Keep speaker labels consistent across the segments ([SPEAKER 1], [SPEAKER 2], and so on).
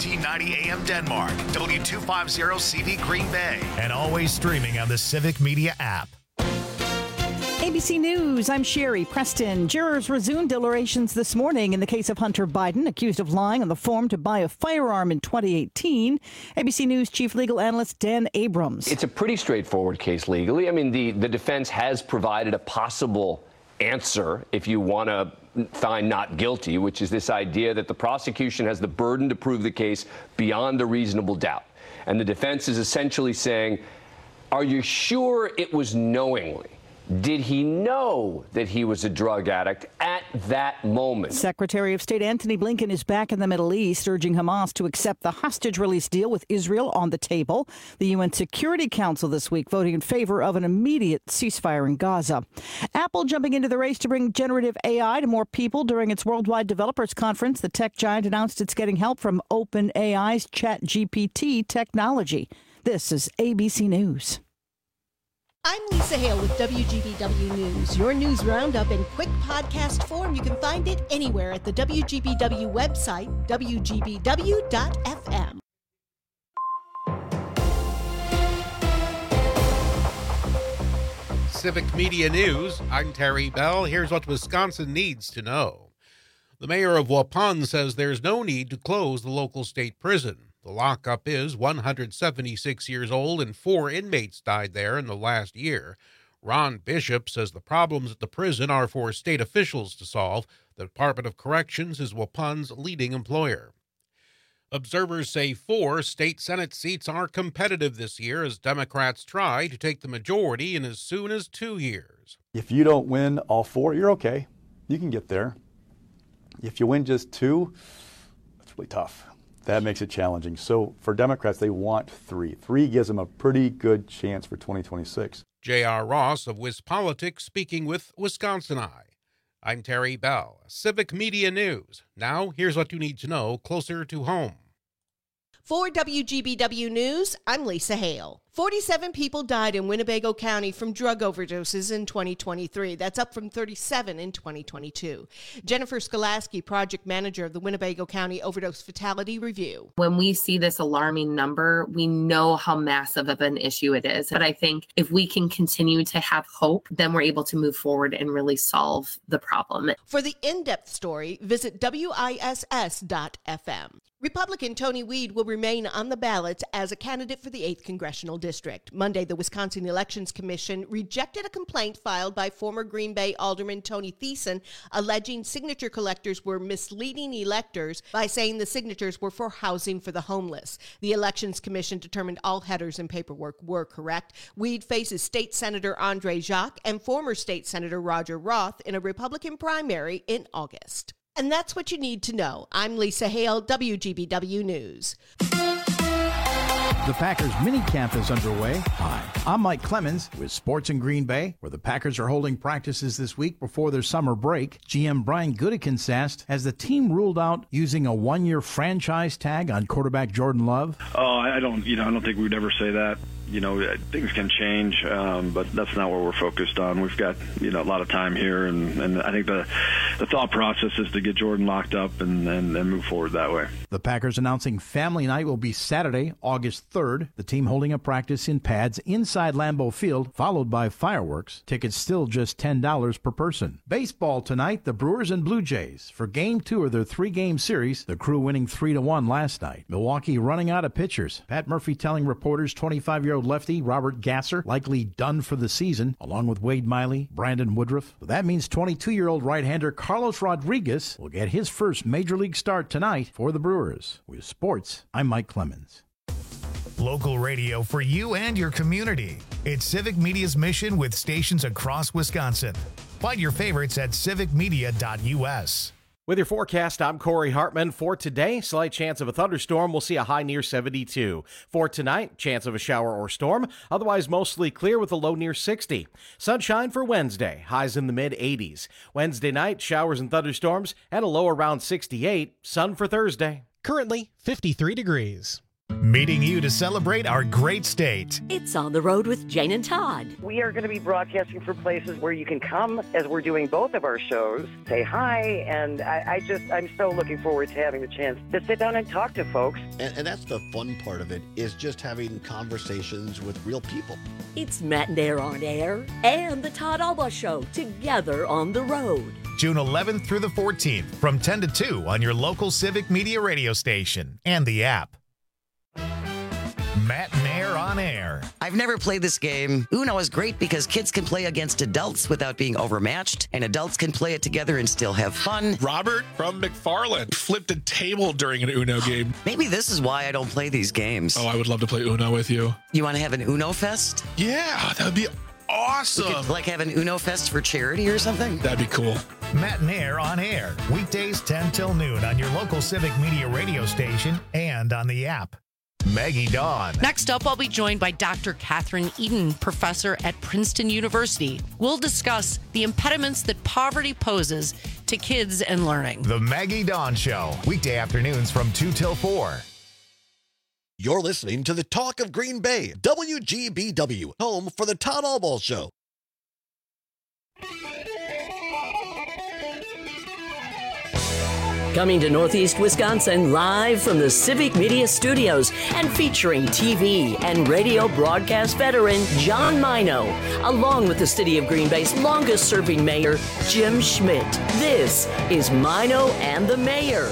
[SPEAKER 1] 1490 AM Denmark, W250CV Green Bay, and always streaming on the Civic Media app.
[SPEAKER 2] ABC News, I'm Sherry Preston. Jurors resumed deliberations this morning in the case of Hunter Biden, accused of lying on the form to buy a firearm in 2018. ABC News Chief Legal Analyst Dan Abrams.
[SPEAKER 3] It's a pretty straightforward case legally. I mean, the defense has provided a possible answer if you want to find not guilty, which is this idea that the prosecution has the burden to prove the case beyond a reasonable doubt. And the defense is essentially saying, are you sure it was knowingly? Did he know that he was a drug addict at that moment?
[SPEAKER 2] Secretary of State Antony Blinken is back in the Middle East, urging Hamas to accept the hostage release deal with Israel on the table. The UN Security Council this week voting in favor of an immediate ceasefire in Gaza. Apple jumping into the race to bring generative AI to more people during its Worldwide Developers Conference. The tech giant announced it's getting help from OpenAI's ChatGPT technology. This is ABC News.
[SPEAKER 4] I'm Lisa Hale with WGBW News. Your news roundup in quick podcast form. You can find it anywhere at the WGBW website, WGBW.FM.
[SPEAKER 5] Civic Media News, I'm Terry Bell. Here's what Wisconsin needs to know. The mayor of Waupun says there's no need to close the local state prison. The lockup is 176 years old and 4 inmates died there in the last year. Ron Bishop says the problems at the prison are for state officials to solve. The Department of Corrections is Waupun's leading employer. Observers say 4 state Senate seats are competitive this year as Democrats try to take the majority in as soon as 2 years.
[SPEAKER 6] If you don't win all 4, you're okay. You can get there. If you win just 2, that's really tough. That makes it challenging. So for Democrats, they want 3. 3 gives them a pretty good chance for 2026.
[SPEAKER 5] J.R. Ross of WisPolitics speaking with Wisconsin Eye. I'm Terry Bell, Civic Media News. Now, here's what you need to know closer to home.
[SPEAKER 4] For WGBW News, I'm Lisa Hale. 47 people died in Winnebago County from drug overdoses in 2023. That's up from 37 in 2022. Jennifer Skolaski, project manager of the Winnebago County Overdose Fatality Review.
[SPEAKER 7] When we see this alarming number, we know how massive of an issue it is. But I think if we can continue to have hope, then we're able to move forward and really solve the problem.
[SPEAKER 4] For the in-depth story, visit WISS.FM. Republican Tony Weed will remain on the ballot as a candidate for the 8th Congressional District. Monday, the Wisconsin Elections Commission rejected a complaint filed by former Green Bay Alderman Tony Thiessen alleging signature collectors were misleading electors by saying the signatures were for housing for the homeless. The Elections Commission determined all headers and paperwork were correct. Weed faces State Senator Andre Jacques and former State Senator Roger Roth in a Republican primary in August. And that's what you need to know. I'm Lisa Hale, WGBW News.
[SPEAKER 8] The Packers minicamp is underway. Hi, I'm Mike Clemens with Sports in Green Bay, where the Packers are holding practices this week before their summer break. GM Brian Gutekunst asked, has the team ruled out using a 1-year franchise tag on quarterback Jordan Love?
[SPEAKER 9] Oh, I don't think we'd ever say that. Things can change, but that's not what we're focused on. We've got, a lot of time here, and I think the thought process is to get Jordan locked up and move forward that way.
[SPEAKER 8] The Packers announcing family night will be Saturday, August 3rd. The team holding a practice in pads inside Lambeau Field, followed by fireworks. Tickets still just $10 per person. Baseball tonight, the Brewers and Blue Jays. For Game 2 of their 3-game series, the Crew winning 3-1 last night. Milwaukee running out of pitchers. Pat Murphy telling reporters 25-year-old lefty Robert Gasser likely done for the season, along with Wade Miley, Brandon Woodruff. That means 22-year-old right-hander Carlos Rodriguez will get his first major league start tonight for the Brewers. With sports, I'm Mike Clemens.
[SPEAKER 1] Local radio for you and your community. It's Civic Media's mission with stations across Wisconsin. Find your favorites at civicmedia.us.
[SPEAKER 10] With your forecast, I'm Corey Hartman. For today, slight chance of a thunderstorm. We'll see a high near 72. For tonight, chance of a shower or storm. Otherwise, mostly clear with a low near 60. Sunshine for Wednesday. Highs in the mid-80s. Wednesday night, showers and thunderstorms and a low around 68. Sun for Thursday.
[SPEAKER 11] Currently, 53 degrees.
[SPEAKER 1] Meeting you to celebrate our great state.
[SPEAKER 11] It's On the Road with Jane and Todd.
[SPEAKER 12] We are going to be broadcasting from places where you can come as we're doing both of our shows, say hi, and I'm so looking forward to having the chance to sit down and talk to folks.
[SPEAKER 13] And that's the fun part of it, is just having conversations with real people.
[SPEAKER 11] It's Matt and Air on Air and the Todd Alba Show together on the road.
[SPEAKER 1] June 11th through the 14th from 10 to 2 on your local Civic Media radio station and the app. Matt and Air on Air.
[SPEAKER 14] I've never played this game. Uno is great because kids can play against adults without being overmatched, and adults can play it together and still have fun.
[SPEAKER 15] Robert from McFarland flipped a table during an Uno game.
[SPEAKER 14] Maybe this is why I don't play these games.
[SPEAKER 15] Oh, I would love to play Uno with you.
[SPEAKER 14] You want to have an Uno Fest?
[SPEAKER 15] Yeah, that would be awesome.
[SPEAKER 14] We could, like, have an Uno Fest for charity or something?
[SPEAKER 15] That'd be cool.
[SPEAKER 1] Matt and Air on Air. Weekdays 10 till noon on your local Civic Media radio station and on the app. Maggie Dawn.
[SPEAKER 16] Next up, I'll be joined by Dr. Catherine Eden, professor at Princeton University. We'll discuss the impediments that poverty poses to kids and learning.
[SPEAKER 1] The Maggie Dawn Show, weekday afternoons from 2 till 4.
[SPEAKER 13] You're listening to the Talk of Green Bay, WGBW, home for the Todd Alba Show.
[SPEAKER 11] Coming to Northeast Wisconsin live from the Civic Media Studios and featuring TV and radio broadcast veteran John Mino, along with the City of Green Bay's longest-serving mayor, Jim Schmidt. This is Mino and the Mayor.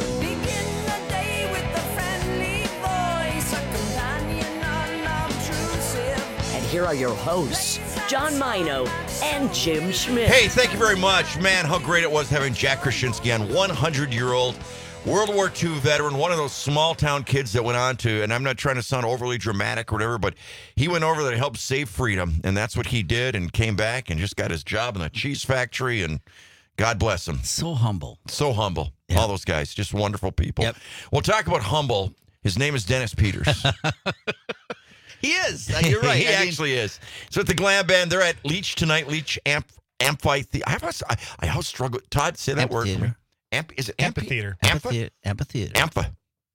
[SPEAKER 11] And here are your hosts, John Mino and Jim Schmidt.
[SPEAKER 17] Hey, thank you very much. Man, how great it was having Jack Krasinski on, 100-year-old World War II veteran, one of those small-town kids that went on to, and I'm not trying to sound overly dramatic or whatever, but he went over there to help save freedom, and that's what he did, and came back and just got his job in a cheese factory, and God bless him.
[SPEAKER 18] So humble.
[SPEAKER 17] So humble.
[SPEAKER 18] Yeah.
[SPEAKER 17] All those guys, just wonderful people.
[SPEAKER 18] Yep.
[SPEAKER 17] We'll talk about humble. His name is Dennis Peters.
[SPEAKER 18] He is. You're right.
[SPEAKER 17] He actually is. So at the Glam Band, they're at Leach tonight. Leach Amphitheater. I always struggle. Todd, say that word for me. Is it
[SPEAKER 1] Amphitheater?
[SPEAKER 18] Amphitheater.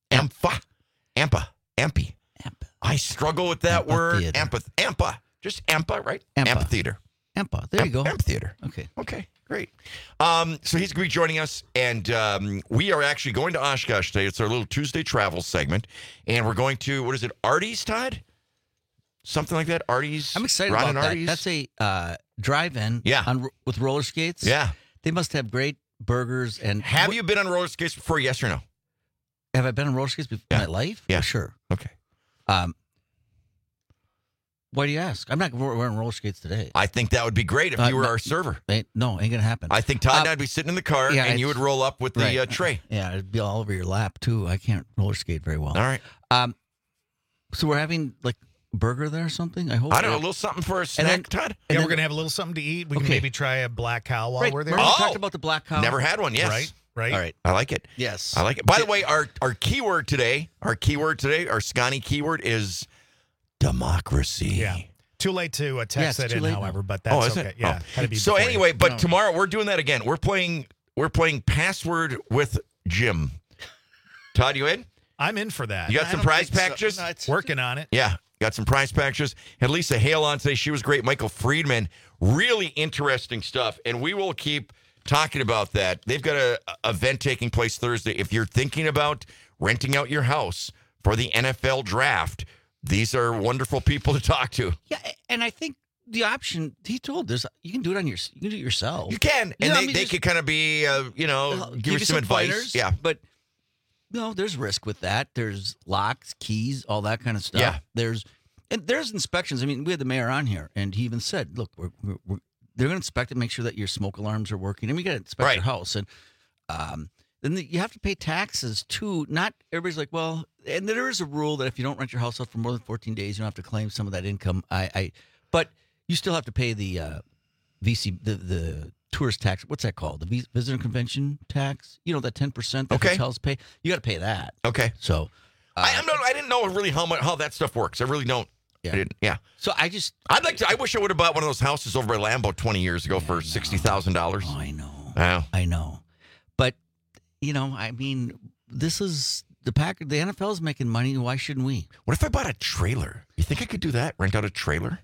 [SPEAKER 17] Amphi. I struggle with that word. Ampa. Just Ampa, right? Amphitheater.
[SPEAKER 18] Ampa. There you go.
[SPEAKER 17] Amphitheater. Okay. Great. So he's going to be joining us, and we are actually going to Oshkosh today. It's our little Tuesday travel segment, and we're going to, what is it, Artie's, Todd? Something like that? Artie's?
[SPEAKER 18] I'm excited
[SPEAKER 17] Ron
[SPEAKER 18] about that.
[SPEAKER 17] Artie's?
[SPEAKER 18] That's a drive-in with roller skates.
[SPEAKER 17] Yeah.
[SPEAKER 18] They must have great burgers. And
[SPEAKER 17] have you been on roller skates before, yes or no?
[SPEAKER 18] Have I been on roller skates before in my life?
[SPEAKER 17] Yeah.
[SPEAKER 18] For sure.
[SPEAKER 17] Okay.
[SPEAKER 18] Why do you ask? I'm not wearing roller skates today.
[SPEAKER 17] I think that would be great if you were our server.
[SPEAKER 18] Ain't going to happen.
[SPEAKER 17] I think Todd and I'd be sitting in the car, and you would roll up with the tray.
[SPEAKER 18] Yeah, it'd be all over your lap, too. I can't roller skate very well.
[SPEAKER 17] All right.
[SPEAKER 18] So we're having, like, a burger there or something? I hope.
[SPEAKER 17] I don't know, a little something for a snack, Todd?
[SPEAKER 1] Yeah, we're going to have a little something to eat. We can maybe try a black cow while we're there.
[SPEAKER 18] Remember we talked about the black cow?
[SPEAKER 17] Never had one, yes.
[SPEAKER 1] Right.
[SPEAKER 17] All right. I like it.
[SPEAKER 18] Yes.
[SPEAKER 17] I like it. By the way, our keyword today, our Scotty keyword is democracy.
[SPEAKER 1] Yeah. Too late to text that in, however, but that's okay. Yeah.
[SPEAKER 17] Oh. So anyway, but tomorrow we're doing that again. We're playing Password with Jim. Todd, you in?
[SPEAKER 1] I'm in for that.
[SPEAKER 17] You got some prize packages?
[SPEAKER 1] Working on it.
[SPEAKER 17] Yeah. Got some prize packages. Had Lisa Hale on today. She was great. Michael Friedman. Really interesting stuff. And we will keep talking about that. They've got an event taking place Thursday. If you're thinking about renting out your house for the NFL draft, these are wonderful people to talk to.
[SPEAKER 18] Yeah, and I think the option he told us, you can do it you can do it yourself.
[SPEAKER 17] You can, and they could kind of be, give you some advice.
[SPEAKER 18] Pointers,
[SPEAKER 17] yeah,
[SPEAKER 18] but there's risk with that. There's locks, keys, all that kind of stuff.
[SPEAKER 17] Yeah,
[SPEAKER 18] there's inspections. I mean, we had the mayor on here, and he even said, "Look, they're going to inspect it, make sure that your smoke alarms are working, and we got to inspect your house." And then you have to pay taxes too. Not everybody's like, well, and there is a rule that if you don't rent your house out for more than 14 days, you don't have to claim some of that income. But you still have to pay the the tourist tax. What's that called? The visitor convention tax. You know, that 10% that hotels pay. You got to pay that.
[SPEAKER 17] Okay.
[SPEAKER 18] So
[SPEAKER 17] I didn't know really how that stuff works. I really don't.
[SPEAKER 18] Yeah.
[SPEAKER 17] I didn't. Yeah.
[SPEAKER 18] So I
[SPEAKER 17] wish I would have bought one of those houses over by Lambeau 20 years ago for $60,000.
[SPEAKER 18] Oh, I know.
[SPEAKER 17] Wow.
[SPEAKER 18] I know. But I mean, this is the NFL's making money. Why shouldn't we?
[SPEAKER 17] What if I bought a trailer? You think I could do that? Rent out a trailer?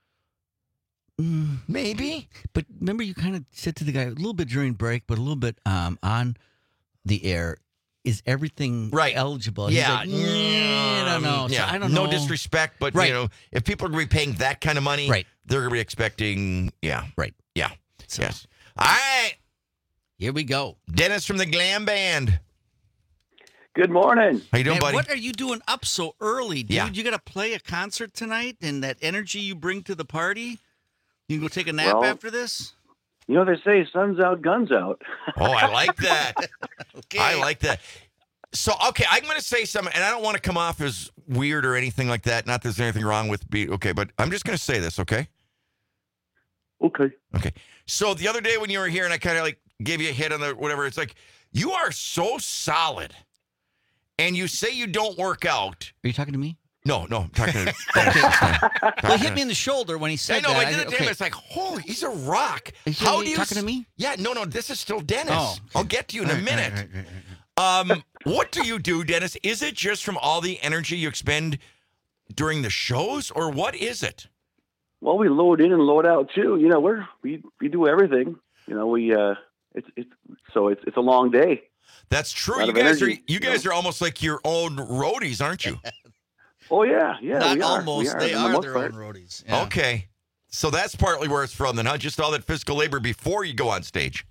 [SPEAKER 17] Maybe.
[SPEAKER 18] But remember, you kind of said to the guy a little bit during break, but a little bit on the air. Is everything eligible?
[SPEAKER 17] Yeah.
[SPEAKER 18] He's like, I don't know.
[SPEAKER 17] Yeah.
[SPEAKER 18] So I don't know.
[SPEAKER 17] No disrespect, but if people are going to be paying that kind of money, they're going to be expecting,
[SPEAKER 18] Right.
[SPEAKER 17] Yeah.
[SPEAKER 18] So,
[SPEAKER 17] yes. All right.
[SPEAKER 18] Here we go.
[SPEAKER 17] Dennis from the Glam Band.
[SPEAKER 19] Good morning.
[SPEAKER 17] How you doing,
[SPEAKER 18] Man,
[SPEAKER 17] buddy?
[SPEAKER 18] what are you doing up so early, dude?
[SPEAKER 17] Yeah.
[SPEAKER 18] You got to play a concert tonight, and that energy you bring to the party. You can go take a nap
[SPEAKER 19] Well,
[SPEAKER 18] after this.
[SPEAKER 19] You know, they say sun's out, guns out.
[SPEAKER 17] Oh, I like that.
[SPEAKER 18] Okay.
[SPEAKER 17] I like that. So, okay, I'm going to say something, and I don't want to come off as weird or anything like that. Not that there's anything wrong with okay, but I'm just going to say this, okay?
[SPEAKER 19] Okay.
[SPEAKER 17] Okay. So the other day when you were here and I kind of like gave you a hit on the whatever, it's like, you are so solid. And you say you don't work out.
[SPEAKER 18] Are you talking to me?
[SPEAKER 17] No, I'm talking to
[SPEAKER 18] Well, he hit me in the shoulder when he said
[SPEAKER 17] I know,
[SPEAKER 18] that.
[SPEAKER 17] I did it to him. It's like, holy, he's a rock.
[SPEAKER 18] How do you talking to me?
[SPEAKER 17] Yeah, no, this is still Dennis.
[SPEAKER 18] Oh.
[SPEAKER 17] I'll get to you in a minute. What do you do, Dennis? Is it just from all the energy you expend during the shows, or what is it?
[SPEAKER 19] Well, we load in and load out too. You know, we do everything. You know, it's a long day.
[SPEAKER 17] That's true. You guys are almost like your own roadies, aren't you?
[SPEAKER 19] Oh yeah.
[SPEAKER 18] Not
[SPEAKER 19] we are.
[SPEAKER 18] almost.
[SPEAKER 19] We
[SPEAKER 18] They
[SPEAKER 19] for the
[SPEAKER 18] are
[SPEAKER 19] most
[SPEAKER 18] their
[SPEAKER 19] part.
[SPEAKER 18] own roadies. Yeah.
[SPEAKER 17] Okay. So that's partly where it's from then, huh? Just all that physical labor before you go on stage.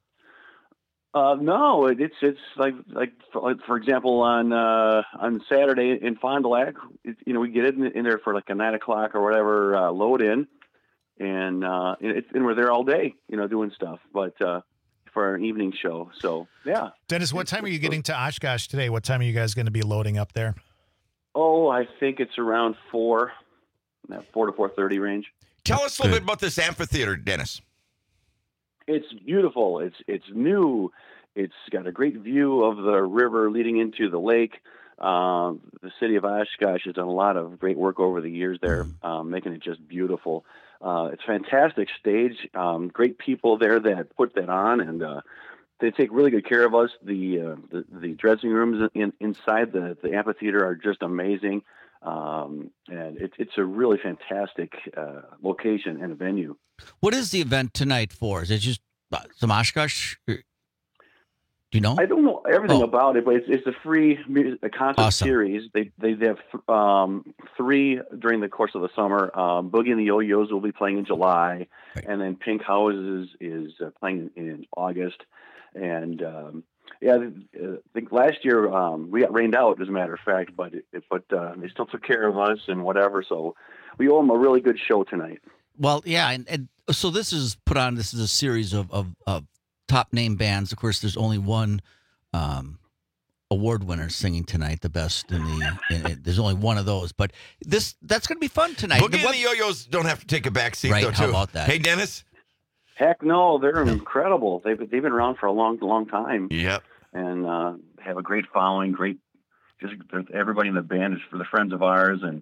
[SPEAKER 19] No, it's like for example on Saturday in Fond du Lac, we get in there for like a 9 o'clock or whatever load in, and we're there all day, doing stuff. But for an evening show, so yeah.
[SPEAKER 1] Dennis, what time are you getting to Oshkosh today? What time are you guys going to be loading up there?
[SPEAKER 19] Oh, I think it's around 4 to 4:30 range.
[SPEAKER 17] Tell us a little bit about this amphitheater, Dennis.
[SPEAKER 19] It's beautiful. It's new. It's got a great view of the river leading into the lake. The city of Oshkosh has done a lot of great work over the years there, making it just beautiful. It's a fantastic stage. Great people there that put that on, and they take really good care of us. The dressing rooms inside the amphitheater are just amazing. And it's a really fantastic location and a venue.
[SPEAKER 18] What is the event tonight for? Is it just some Oshkosh? Do you know?
[SPEAKER 19] I don't know everything about it, but it's a free concert series. They have 3 during the course of the summer. Boogie and the Yo-Yos will be playing in July, and then Pink Houses is playing in August. And I think last year we got rained out, as a matter of fact, but they still took care of us and whatever. So we owe them a really good show tonight.
[SPEAKER 18] Well, yeah, and so this is put on. This is a series of top name bands. Of course, there's only one award winner singing tonight, the best in the. There's only one of those, but that's going to be fun tonight.
[SPEAKER 17] Boogie and the Yo-Yos don't have to take a back seat,
[SPEAKER 18] right?
[SPEAKER 17] Though, too.
[SPEAKER 18] How about that?
[SPEAKER 17] Hey, Dennis.
[SPEAKER 19] Heck no, they're incredible. They've been around for a long time.
[SPEAKER 17] Yep.
[SPEAKER 19] And have a great following. Just everybody in the band is for the friends of ours, and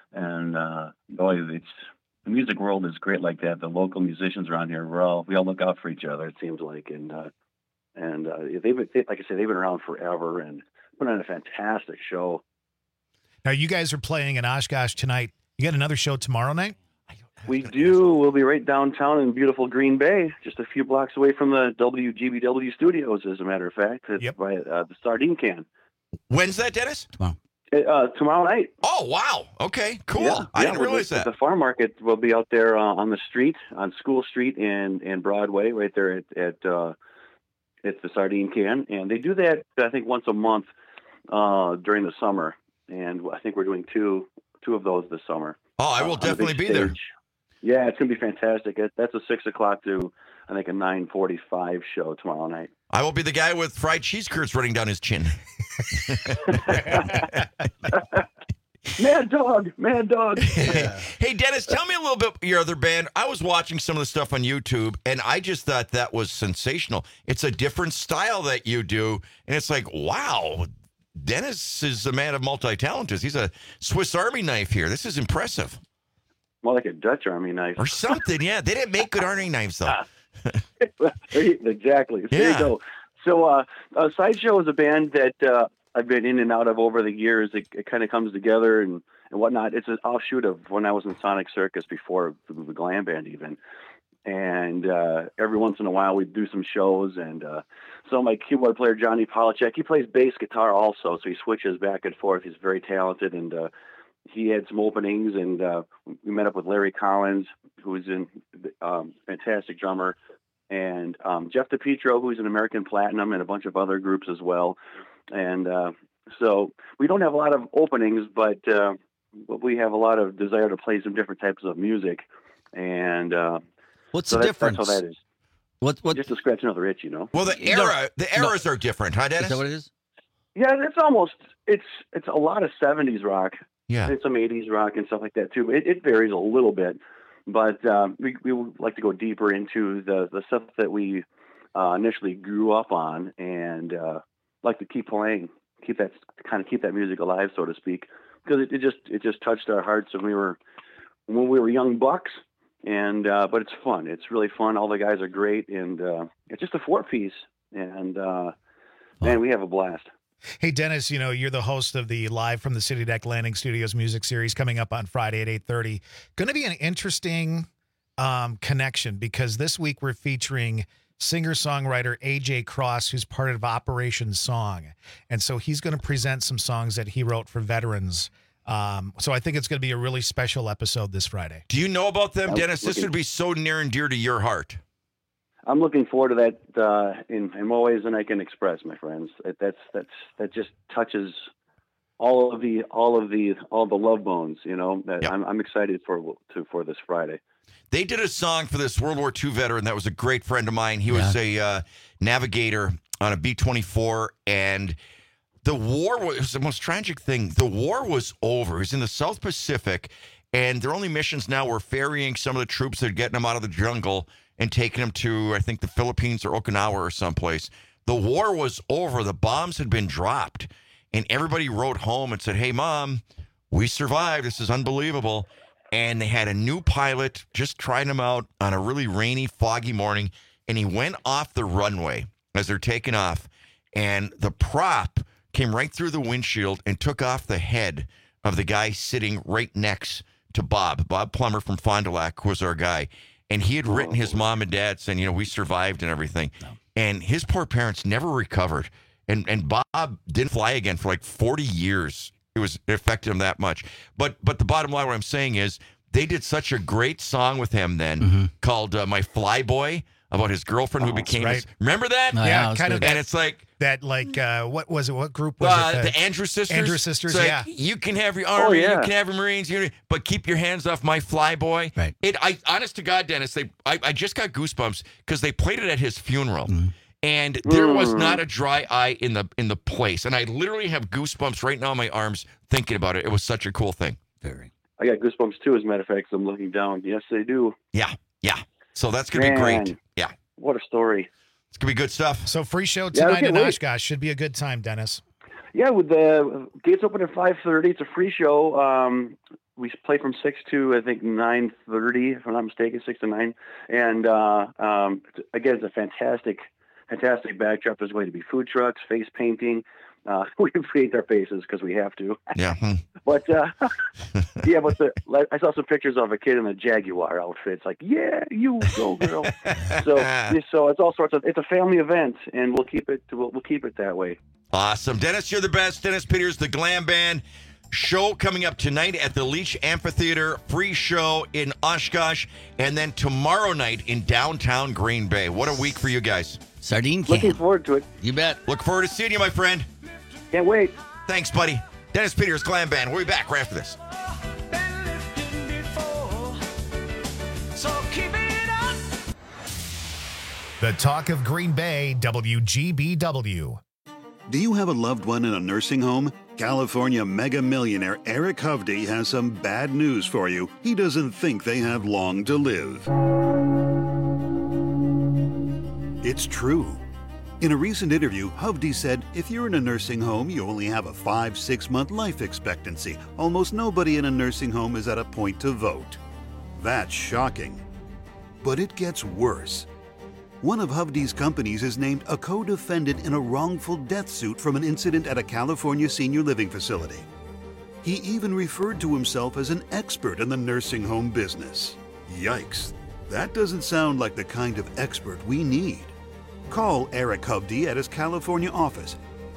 [SPEAKER 19] it's the music world is great like that. The local musicians around here, we all look out for each other. It seems like, and they've like I said, they've been around forever and put on a fantastic show.
[SPEAKER 1] Now you guys are playing in Oshkosh tonight. You got another show tomorrow night?
[SPEAKER 19] We do. We'll be right downtown in beautiful Green Bay, just a few blocks away from the WGBW studios, as a matter of fact. It's by the Sardine Can.
[SPEAKER 17] When's that, Dennis?
[SPEAKER 19] Tomorrow night.
[SPEAKER 17] Oh, wow. Okay, cool. I didn't realize that.
[SPEAKER 19] The farm market will be out there on the street, on School Street and Broadway, right there at the Sardine Can. And they do that, I think, once a month during the summer. And I think we're doing two of those this summer.
[SPEAKER 17] Oh, I will definitely be there.
[SPEAKER 19] Yeah, it's going to be fantastic. That's a 6 o'clock to, I think, a 9:45 show tomorrow night.
[SPEAKER 17] I will be the guy with fried cheese curds running down his chin.
[SPEAKER 19] Mad Dog.
[SPEAKER 17] Yeah. Hey, Dennis, tell me a little bit about your other band. I was watching some of the stuff on YouTube, and I just thought that was sensational. It's a different style that you do, and it's like, wow, Dennis is a man of multi-talents. He's a Swiss Army knife here. This is impressive.
[SPEAKER 19] More like a Dutch Army knife.
[SPEAKER 17] Or something, yeah. They didn't make good Army knives, though.
[SPEAKER 19] Exactly. There you go. So Sideshow is a band that I've been in and out of over the years. It kind of comes together and whatnot. It's an offshoot of when I was in Sonic Circus before the glam band even. And every once in a while we'd do some shows. And so my keyboard player, Johnny Polachek, he plays bass guitar also. So he switches back and forth. He's very talented. And he had some openings. And we met up with Larry Collins, who's a fantastic drummer. And Jeff DiPietro, who's an American Platinum, and a bunch of other groups as well. And so we don't have a lot of openings, but we have a lot of desire to play some different types of music. And
[SPEAKER 18] what's the difference?
[SPEAKER 19] That's how that is.
[SPEAKER 18] What?
[SPEAKER 19] Just to scratch another itch, you know.
[SPEAKER 17] Well, the eras are different, huh, Dennis?
[SPEAKER 18] Is that what it is?
[SPEAKER 19] Yeah, it's a lot of 70s rock.
[SPEAKER 17] Yeah.
[SPEAKER 19] It's some 80s rock and stuff like that too. It varies a little bit, but we would like to go deeper into the stuff that we initially grew up on, and like to keep playing, keep that music alive, so to speak, because it just touched our hearts when we were young bucks. And but it's fun. It's really fun. All the guys are great, and it's just a 4-piece, and man, we have a blast.
[SPEAKER 1] Hey, Dennis, you're the host of the Live from the City Deck Landing Studios music series coming up on Friday at 8:30. Going to be an interesting connection, because this week we're featuring singer-songwriter AJ Cross, who's part of Operation Song. And so he's going to present some songs that he wrote for veterans. So I think it's going to be a really special episode this Friday.
[SPEAKER 17] Do you know about them, Dennis? This would be so near and dear to your heart.
[SPEAKER 19] I'm looking forward to that in more ways than I can express, my friends. That just touches all the love bones, that I'm excited for this Friday.
[SPEAKER 17] They did a song for this World War II veteran that was a great friend of mine. He was a navigator on a B-24, and the war was the most tragic thing. The war was over. He was in the South Pacific, and their only missions now were ferrying some of the troops that are getting them out of the jungle and taking them to, I think, the Philippines or Okinawa or someplace. The war was over. The bombs had been dropped, and everybody wrote home and said, "Hey, Mom, we survived. This is unbelievable." And they had a new pilot just trying them out on a really rainy, foggy morning, and he went off the runway as they're taking off, and the prop came right through the windshield and took off the head of the guy sitting right next to Bob Plummer from Fond du Lac, who was our guy. And he had written his mom and dad saying, we survived and everything. No. And his poor parents never recovered. And Bob didn't fly again for like 40 years. It affected him that much. But the bottom line, what I'm saying is, they did such a great song with him then called My Flyboy, about his girlfriend who became his. Remember that?
[SPEAKER 1] Yeah, kind of.
[SPEAKER 17] And it's like
[SPEAKER 1] that. What was it? What group was it?
[SPEAKER 17] The Andrew Sisters.
[SPEAKER 1] Andrew Sisters.
[SPEAKER 17] So
[SPEAKER 1] yeah.
[SPEAKER 17] You can have your Army, you can have your Marines, but keep your hands off My Flyboy.
[SPEAKER 18] Right.
[SPEAKER 17] Honest to God, Dennis, I just got goosebumps because they played it at his funeral, and there was not a dry eye in the place, and I literally have goosebumps right now in my arms thinking about it. It was such a cool thing.
[SPEAKER 18] Very.
[SPEAKER 19] I got goosebumps too, as a matter of fact, 'cause I'm looking down. Yes, they do.
[SPEAKER 17] Yeah. So that's going to be great. Yeah.
[SPEAKER 19] What a story.
[SPEAKER 17] It's going to be good stuff.
[SPEAKER 1] So free show tonight in Oshkosh. Should be a good time, Dennis.
[SPEAKER 19] Yeah, with the gates open at 5:30. It's a free show. We play from 6 to, I think, 9:30, if I'm not mistaken, 6 to 9. And again, it's a fantastic backdrop. There's going to be food trucks, face painting. We paint our faces because we have to.
[SPEAKER 17] Yeah.
[SPEAKER 19] But I saw some pictures of a kid in a Jaguar outfit. It's like, yeah, you go, girl. so it's all sorts of. It's a family event, and we'll keep it that way.
[SPEAKER 17] Awesome, Dennis, you're the best. Dennis Peters, the Glam Band. Show coming up tonight at the Leach Amphitheater. Free show in Oshkosh, and then tomorrow night in downtown Green Bay. What a week for you guys.
[SPEAKER 18] Sardine can.
[SPEAKER 19] Looking forward to it.
[SPEAKER 18] You bet.
[SPEAKER 17] Look forward to seeing you, my friend.
[SPEAKER 19] Can't wait.
[SPEAKER 17] Thanks, buddy. Dennis Peters, Glam Band. We'll be back right after this.
[SPEAKER 1] The Talk of Green Bay, WGBW.
[SPEAKER 20] Do you have a loved one in a nursing home? California mega millionaire Eric Hovde has some bad news for you. He doesn't think they have long to live. It's true. In a recent interview, Hovde said, if you're in a nursing home, you only have a 5-6 month life expectancy. Almost nobody in a nursing home is at a point to vote. That's shocking. But it gets worse. One of Hovde's companies is named a co-defendant in a wrongful death suit from an incident at a California senior living facility. He even referred to himself as an expert in the nursing home business. Yikes, that doesn't sound like the kind of expert we need. Call Eric Hovde at his California office,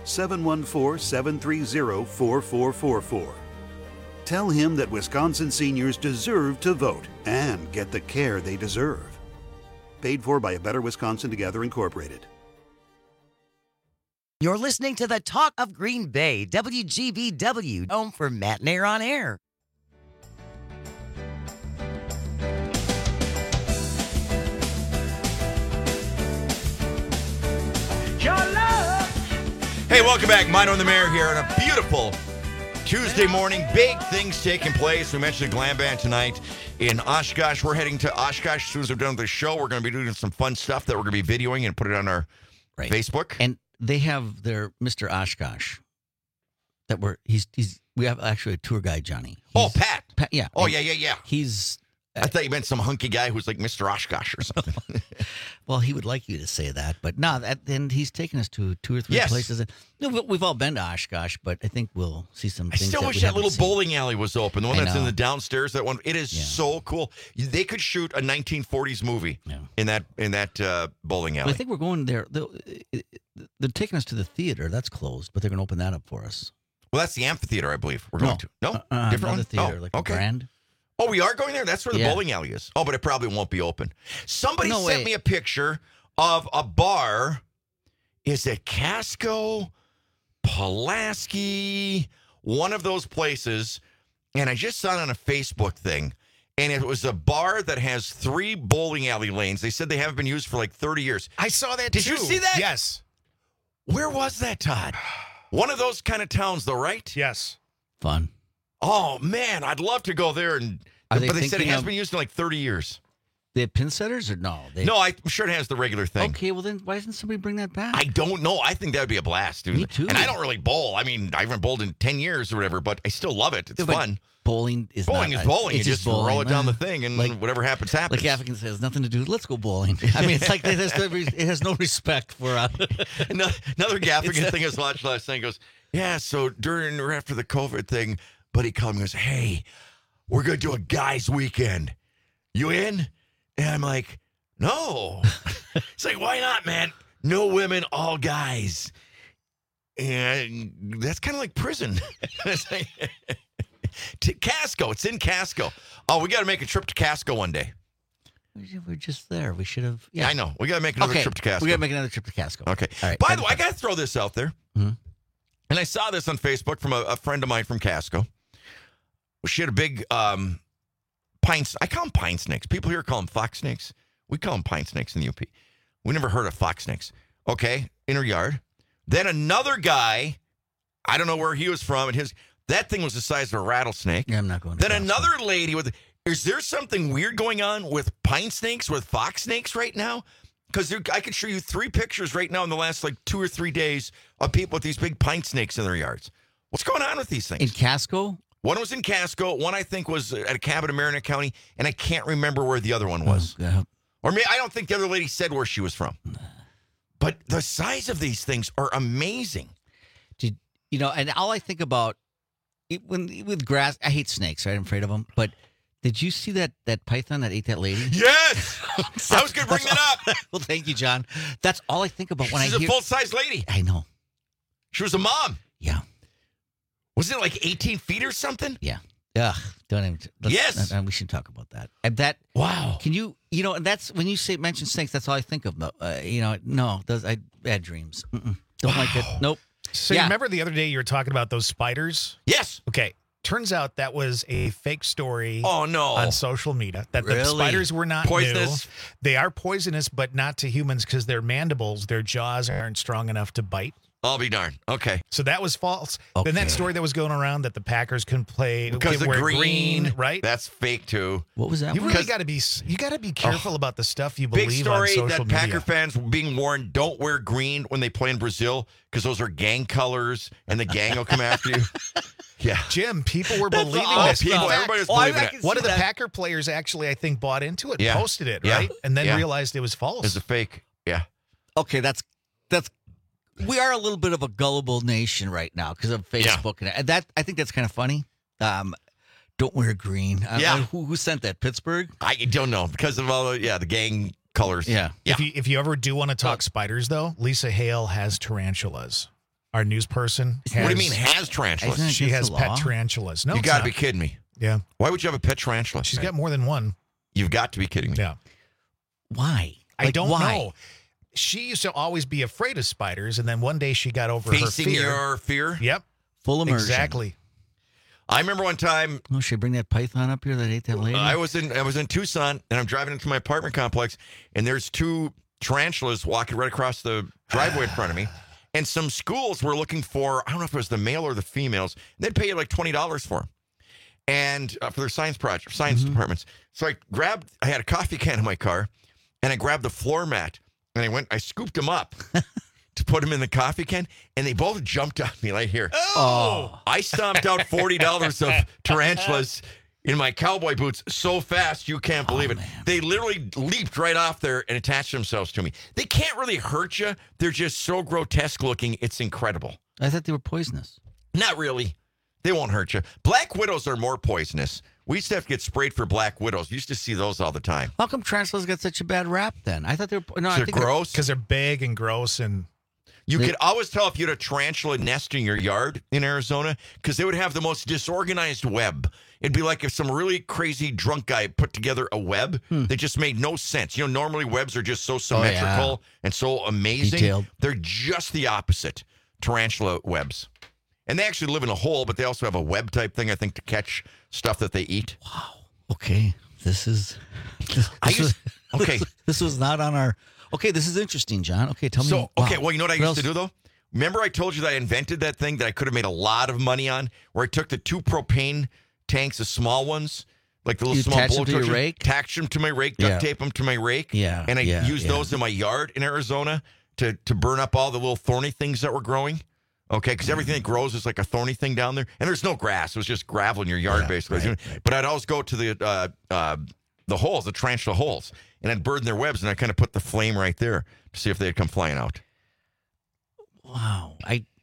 [SPEAKER 20] 714-730-4444. Tell him that Wisconsin seniors deserve to vote and get the care they deserve. Paid for by A Better Wisconsin Together, Incorporated.
[SPEAKER 14] You're listening to the Talk of Green Bay, WGBW, home for Matt Nair on Air.
[SPEAKER 17] Hey, welcome back. Mino and the Mayor here on a beautiful Tuesday morning. Big things taking place. We mentioned the glam band tonight in Oshkosh. We're heading to Oshkosh as soon as we're done with the show. We're going to be doing some fun stuff that we're going to be videoing and put it on our Facebook.
[SPEAKER 18] And they have their Mr. Oshkosh that we have actually a tour guide, Johnny.
[SPEAKER 17] Pat.
[SPEAKER 18] Yeah.
[SPEAKER 17] Oh, yeah.
[SPEAKER 18] He's...
[SPEAKER 17] I thought you meant some hunky guy who's like Mr. Oshkosh or something.
[SPEAKER 18] Well, he would like you to say that, but no. And he's taken us to 2 or 3 places. We've all been to Oshkosh, but I think we'll see some things.
[SPEAKER 17] I still wish that little bowling alley was open. The one that's in the downstairs. That one. It is so cool. They could shoot a 1940s movie in that bowling alley.
[SPEAKER 18] Well, I think we're going there. They're taking us to the theater. That's closed, but they're going to open that up for us.
[SPEAKER 17] Well, that's the amphitheater, I believe. We're going to. No, different one?
[SPEAKER 18] Theater, like a Grand.
[SPEAKER 17] Oh, we are going there? That's where the bowling alley is. Oh, but it probably won't be open. Somebody sent me a picture of a bar. Is it Casco, Pulaski, one of those places? And I just saw it on a Facebook thing. And it was a bar that has 3 bowling alley lanes. They said they haven't been used for like 30 years.
[SPEAKER 1] I saw that
[SPEAKER 17] Did
[SPEAKER 1] too.
[SPEAKER 17] you see that?
[SPEAKER 1] Yes.
[SPEAKER 17] Where was that, Todd? One of those kind of towns, though, right?
[SPEAKER 1] Yes.
[SPEAKER 18] Fun.
[SPEAKER 17] Oh, man, I'd love to go there. But they said it hasn't been used in like 30 years.
[SPEAKER 18] They have pin setters or no?
[SPEAKER 17] No, I'm sure it has the regular thing.
[SPEAKER 18] Okay, well then why doesn't somebody bring that back?
[SPEAKER 17] I don't know. I think that would be a blast, dude.
[SPEAKER 18] Me too.
[SPEAKER 17] And I don't really bowl. I mean, I haven't bowled in 10 years or whatever, but I still love it. It's fun.
[SPEAKER 18] Bowling is
[SPEAKER 17] bowling. You just roll it down the thing and
[SPEAKER 18] like,
[SPEAKER 17] whatever happens, happens.
[SPEAKER 18] Like African says, nothing to do. Let's go bowling. I mean, it's like it has no respect for
[SPEAKER 17] Another Gaffigan thing I was watching last night goes, yeah, so during or after the COVID thing, buddy called me and goes, hey, we're going to do a guys' weekend. You in? And I'm like, no. It's like, why not, man? No women, all guys. And that's kind of like prison. To Casco. It's in Casco. Oh, we got to make a trip to Casco one day.
[SPEAKER 18] We're just there. We should have.
[SPEAKER 17] Yeah, I know. We got to make another trip to Casco.
[SPEAKER 18] We got to make another trip to Casco.
[SPEAKER 17] Okay.
[SPEAKER 18] All right.
[SPEAKER 17] By the way, I got to throw this out there.
[SPEAKER 18] Mm-hmm.
[SPEAKER 17] And I saw this on Facebook from a friend of mine from Casco. She had a big pine. I call them pine snakes. People here call them fox snakes. We call them pine snakes in the UP. We never heard of fox snakes. Okay, in her yard. Then another guy, I don't know where he was from, and that thing was the size of a rattlesnake.
[SPEAKER 18] Yeah, I'm not going.
[SPEAKER 17] Then another lady with. Is there something weird going on with pine snakes, with fox snakes right now? Because I could show you 3 pictures right now in the last like 2 or 3 days of people with these big pine snakes in their yards. What's going on with these things?
[SPEAKER 18] In Casco?
[SPEAKER 17] One was in Casco. One, I think, was at a cabin in Marinette County, and I can't remember where the other one was.
[SPEAKER 18] Oh,
[SPEAKER 17] or maybe I don't think the other lady said where she was from. But the size of these things are amazing.
[SPEAKER 18] And all I think about with grass, I hate snakes, right? I'm afraid of them. But did you see that python that ate that lady?
[SPEAKER 17] Yes! I was going to bring that up.
[SPEAKER 18] Well, thank you, John. That's all I think about when I hear.
[SPEAKER 17] She's a full-size lady.
[SPEAKER 18] I know.
[SPEAKER 17] She was a mom.
[SPEAKER 18] Yeah.
[SPEAKER 17] Wasn't it like 18 feet or something?
[SPEAKER 18] Yeah. Ugh, don't even.
[SPEAKER 17] Yes.
[SPEAKER 18] We should talk about that. And
[SPEAKER 17] wow.
[SPEAKER 18] Can you, and that's when you mention snakes, that's all I think of. No, I bad dreams. Don't like it. Nope.
[SPEAKER 1] So you remember the other day you were talking about those spiders?
[SPEAKER 17] Yes.
[SPEAKER 1] Okay. Turns out that was a fake story.
[SPEAKER 17] Oh, no.
[SPEAKER 1] On social media that
[SPEAKER 18] Really?
[SPEAKER 1] the spiders were not
[SPEAKER 17] poisonous.
[SPEAKER 1] New. They are poisonous, but not to humans because their mandibles, their jaws aren't strong enough to bite.
[SPEAKER 17] I'll be darned. Okay.
[SPEAKER 1] So that was false.
[SPEAKER 18] Okay.
[SPEAKER 1] Then that story that was going around that the Packers couldn't play
[SPEAKER 17] because the
[SPEAKER 1] wear
[SPEAKER 17] green,
[SPEAKER 1] right?
[SPEAKER 17] That's fake too.
[SPEAKER 18] What was that?
[SPEAKER 1] You really got to be careful about the stuff you believe
[SPEAKER 17] big story
[SPEAKER 1] on social
[SPEAKER 17] that
[SPEAKER 1] media.
[SPEAKER 17] Packer fans were being warned: don't wear green when they play in Brazil because those are gang colors, and the gang will come after you. Yeah,
[SPEAKER 1] Jim, people were
[SPEAKER 17] That's
[SPEAKER 1] believing
[SPEAKER 17] all.
[SPEAKER 1] this.
[SPEAKER 17] People,
[SPEAKER 1] In fact,
[SPEAKER 17] everybody was believing it.
[SPEAKER 1] One of the Packer players actually, I think, bought into it,
[SPEAKER 17] Yeah.
[SPEAKER 1] posted it,
[SPEAKER 17] Yeah.
[SPEAKER 1] right, and then
[SPEAKER 17] Yeah.
[SPEAKER 1] realized it was false.
[SPEAKER 17] It's a fake. Yeah.
[SPEAKER 18] Okay, that's we are a little bit of a gullible nation right now because of Facebook, and that I think that's kind of funny. Don't wear green. Who sent that? Pittsburgh?
[SPEAKER 17] I don't know because of all the gang colors.
[SPEAKER 18] Yeah.
[SPEAKER 1] If you ever do want to talk spiders, though, Lisa Hale has tarantulas. Our news person.
[SPEAKER 17] What do you mean has tarantulas?
[SPEAKER 1] She has pet tarantulas. No,
[SPEAKER 17] you got to be kidding me.
[SPEAKER 1] Yeah.
[SPEAKER 17] Why would you have a pet tarantula?
[SPEAKER 1] She's got more than one.
[SPEAKER 17] You've got to be kidding me.
[SPEAKER 1] Yeah.
[SPEAKER 18] Why?
[SPEAKER 1] I don't know. She used to always be afraid of spiders, and then one day she got over
[SPEAKER 17] Facing
[SPEAKER 1] her fear.
[SPEAKER 17] your fear?
[SPEAKER 1] Yep.
[SPEAKER 18] Full immersion.
[SPEAKER 1] Exactly.
[SPEAKER 17] I remember one time.
[SPEAKER 18] Oh, should I bring that python up here that ate that lady?
[SPEAKER 17] I was in Tucson, and I'm driving into my apartment complex, and there's two tarantulas walking right across the driveway in front of me. And some schools were looking for, I don't know if it was the male or the females, and they'd pay you like $20 for them. And for their science departments. So I had a coffee can in my car, and I grabbed the floor mat, and I scooped them up to put them in the coffee can, and they both jumped on me right here.
[SPEAKER 1] Oh!
[SPEAKER 17] I stomped out $40 of tarantulas in my cowboy boots so fast you can't believe it. Man. They literally leaped right off there and attached themselves to me. They can't really hurt you. They're just so grotesque looking. It's incredible.
[SPEAKER 18] I thought they were poisonous.
[SPEAKER 17] Not really. They won't hurt you. Black widows are more poisonous. We used to have to get sprayed for black widows. You used to see those all the time.
[SPEAKER 18] How come tarantulas got such a bad rap then? I thought they were
[SPEAKER 17] I think gross.
[SPEAKER 1] Because they're big and gross and...
[SPEAKER 17] You could always tell if you had a tarantula nest in your yard in Arizona because they would have the most disorganized web. It'd be like if some really crazy drunk guy put together a web that just made no sense. You know, normally webs are just so symmetrical and so amazing.
[SPEAKER 18] Detailed.
[SPEAKER 17] They're just the opposite, tarantula webs. And they actually live in a hole, but they also have a web type thing, I think, to catch stuff that they eat.
[SPEAKER 18] Wow. Okay. This was not on our... Okay, this is interesting, John. Okay, tell me.
[SPEAKER 17] Okay, well, you know what I used to do, though? Remember I told you that I invented that thing that I could have made a lot of money on, where I took the 2 propane tanks, the small ones, like the little small blow torches, attached them to my rake, duct tape them to my rake, and I used those in my yard in Arizona to burn up all the little thorny things that were growing. Okay, because everything that grows is like a thorny thing down there, and there's no grass. It was just gravel in your yard, basically. Right. But I'd always go to the holes, the tarantula holes, and I'd burn their webs, and I kind of put the flame right there to see if they'd come flying out.
[SPEAKER 18] Wow,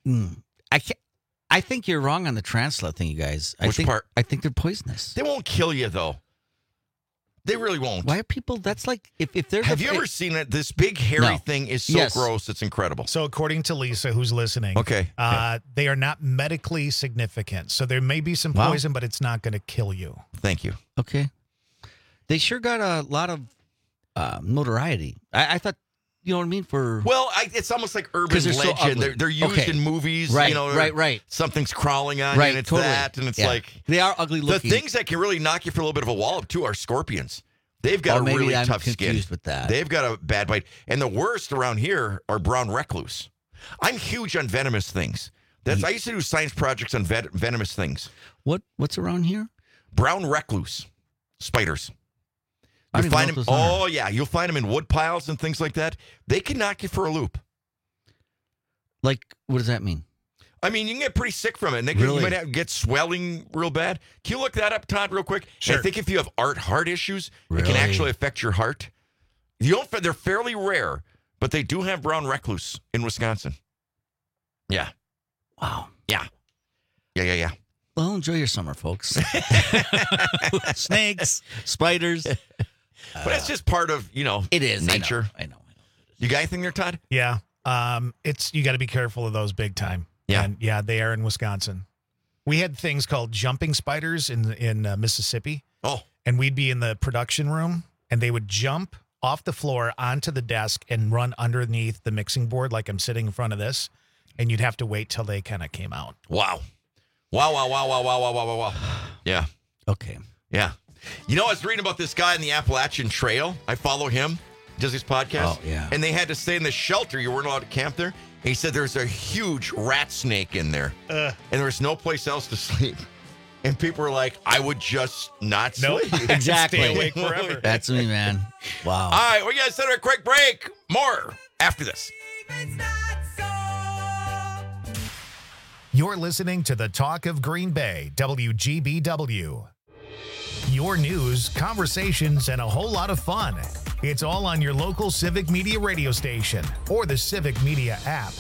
[SPEAKER 18] I think you're wrong on the tarantula thing, you guys.
[SPEAKER 17] Which part?
[SPEAKER 18] I think they're poisonous.
[SPEAKER 17] They won't kill you, though. They really won't.
[SPEAKER 18] Why are people? That's like if there's.
[SPEAKER 17] Have you ever seen it? This big hairy thing is so gross. It's incredible.
[SPEAKER 1] So according to Lisa, who's listening, they are not medically significant. So there may be some poison, but it's not going to kill you.
[SPEAKER 17] Thank you.
[SPEAKER 18] Okay. They sure got a lot of notoriety. I thought, you know what I mean?
[SPEAKER 17] It's almost like urban legend. They're used in movies.
[SPEAKER 18] Right,
[SPEAKER 17] you know,
[SPEAKER 18] right.
[SPEAKER 17] Something's crawling on you, and it's that, and it's like
[SPEAKER 18] they are ugly looking.
[SPEAKER 17] The things that can really knock you for a little bit of a wallop too are scorpions. They've got a really tough skin.
[SPEAKER 18] With that.
[SPEAKER 17] They've got a bad bite, and the worst around here are brown recluse. I'm huge on venomous things. I used to do science projects on venomous things.
[SPEAKER 18] What's around here?
[SPEAKER 17] Brown recluse spiders. You find them. Oh yeah, you'll find them in wood piles and things like that. They can knock you for a loop.
[SPEAKER 18] Like, what does that mean?
[SPEAKER 17] I mean, you can get pretty sick from it. And you might get swelling real bad. Can you look that up, Todd, real quick?
[SPEAKER 1] Sure.
[SPEAKER 17] I think if you have heart issues, it can actually affect your heart. They're fairly rare, but they do have brown recluse in Wisconsin. Yeah.
[SPEAKER 18] Wow.
[SPEAKER 17] Yeah. Yeah.
[SPEAKER 18] Well, enjoy your summer, folks. Snakes, spiders.
[SPEAKER 17] But it's just part of,
[SPEAKER 18] it is
[SPEAKER 17] nature.
[SPEAKER 18] I know.
[SPEAKER 17] You got anything there, Todd?
[SPEAKER 1] Yeah. You got to be careful of those big time.
[SPEAKER 17] Yeah.
[SPEAKER 1] And they are in Wisconsin. We had things called jumping spiders in Mississippi.
[SPEAKER 17] Oh.
[SPEAKER 1] And we'd be in the production room, and they would jump off the floor onto the desk and run underneath the mixing board like I'm sitting in front of this, and you'd have to wait till they kind of came out.
[SPEAKER 17] Wow. Yeah.
[SPEAKER 18] Okay.
[SPEAKER 17] Yeah. I was reading about this guy in the Appalachian Trail. I follow him. He does his podcast.
[SPEAKER 18] Oh, yeah.
[SPEAKER 17] And they had to stay in the shelter. You weren't allowed to camp there. And he said there's a huge rat snake in there. And there's no place else to sleep. And people were like, I would just not sleep.
[SPEAKER 18] Exactly.
[SPEAKER 1] Stay awake forever.
[SPEAKER 18] That's me, man. Wow.
[SPEAKER 17] All right, we got to set a quick break. More after this.
[SPEAKER 1] You're listening to the Talk of Green Bay, WGBW. Your news, conversations, and a whole lot of fun. It's all on your local Civic Media radio station or the Civic Media app.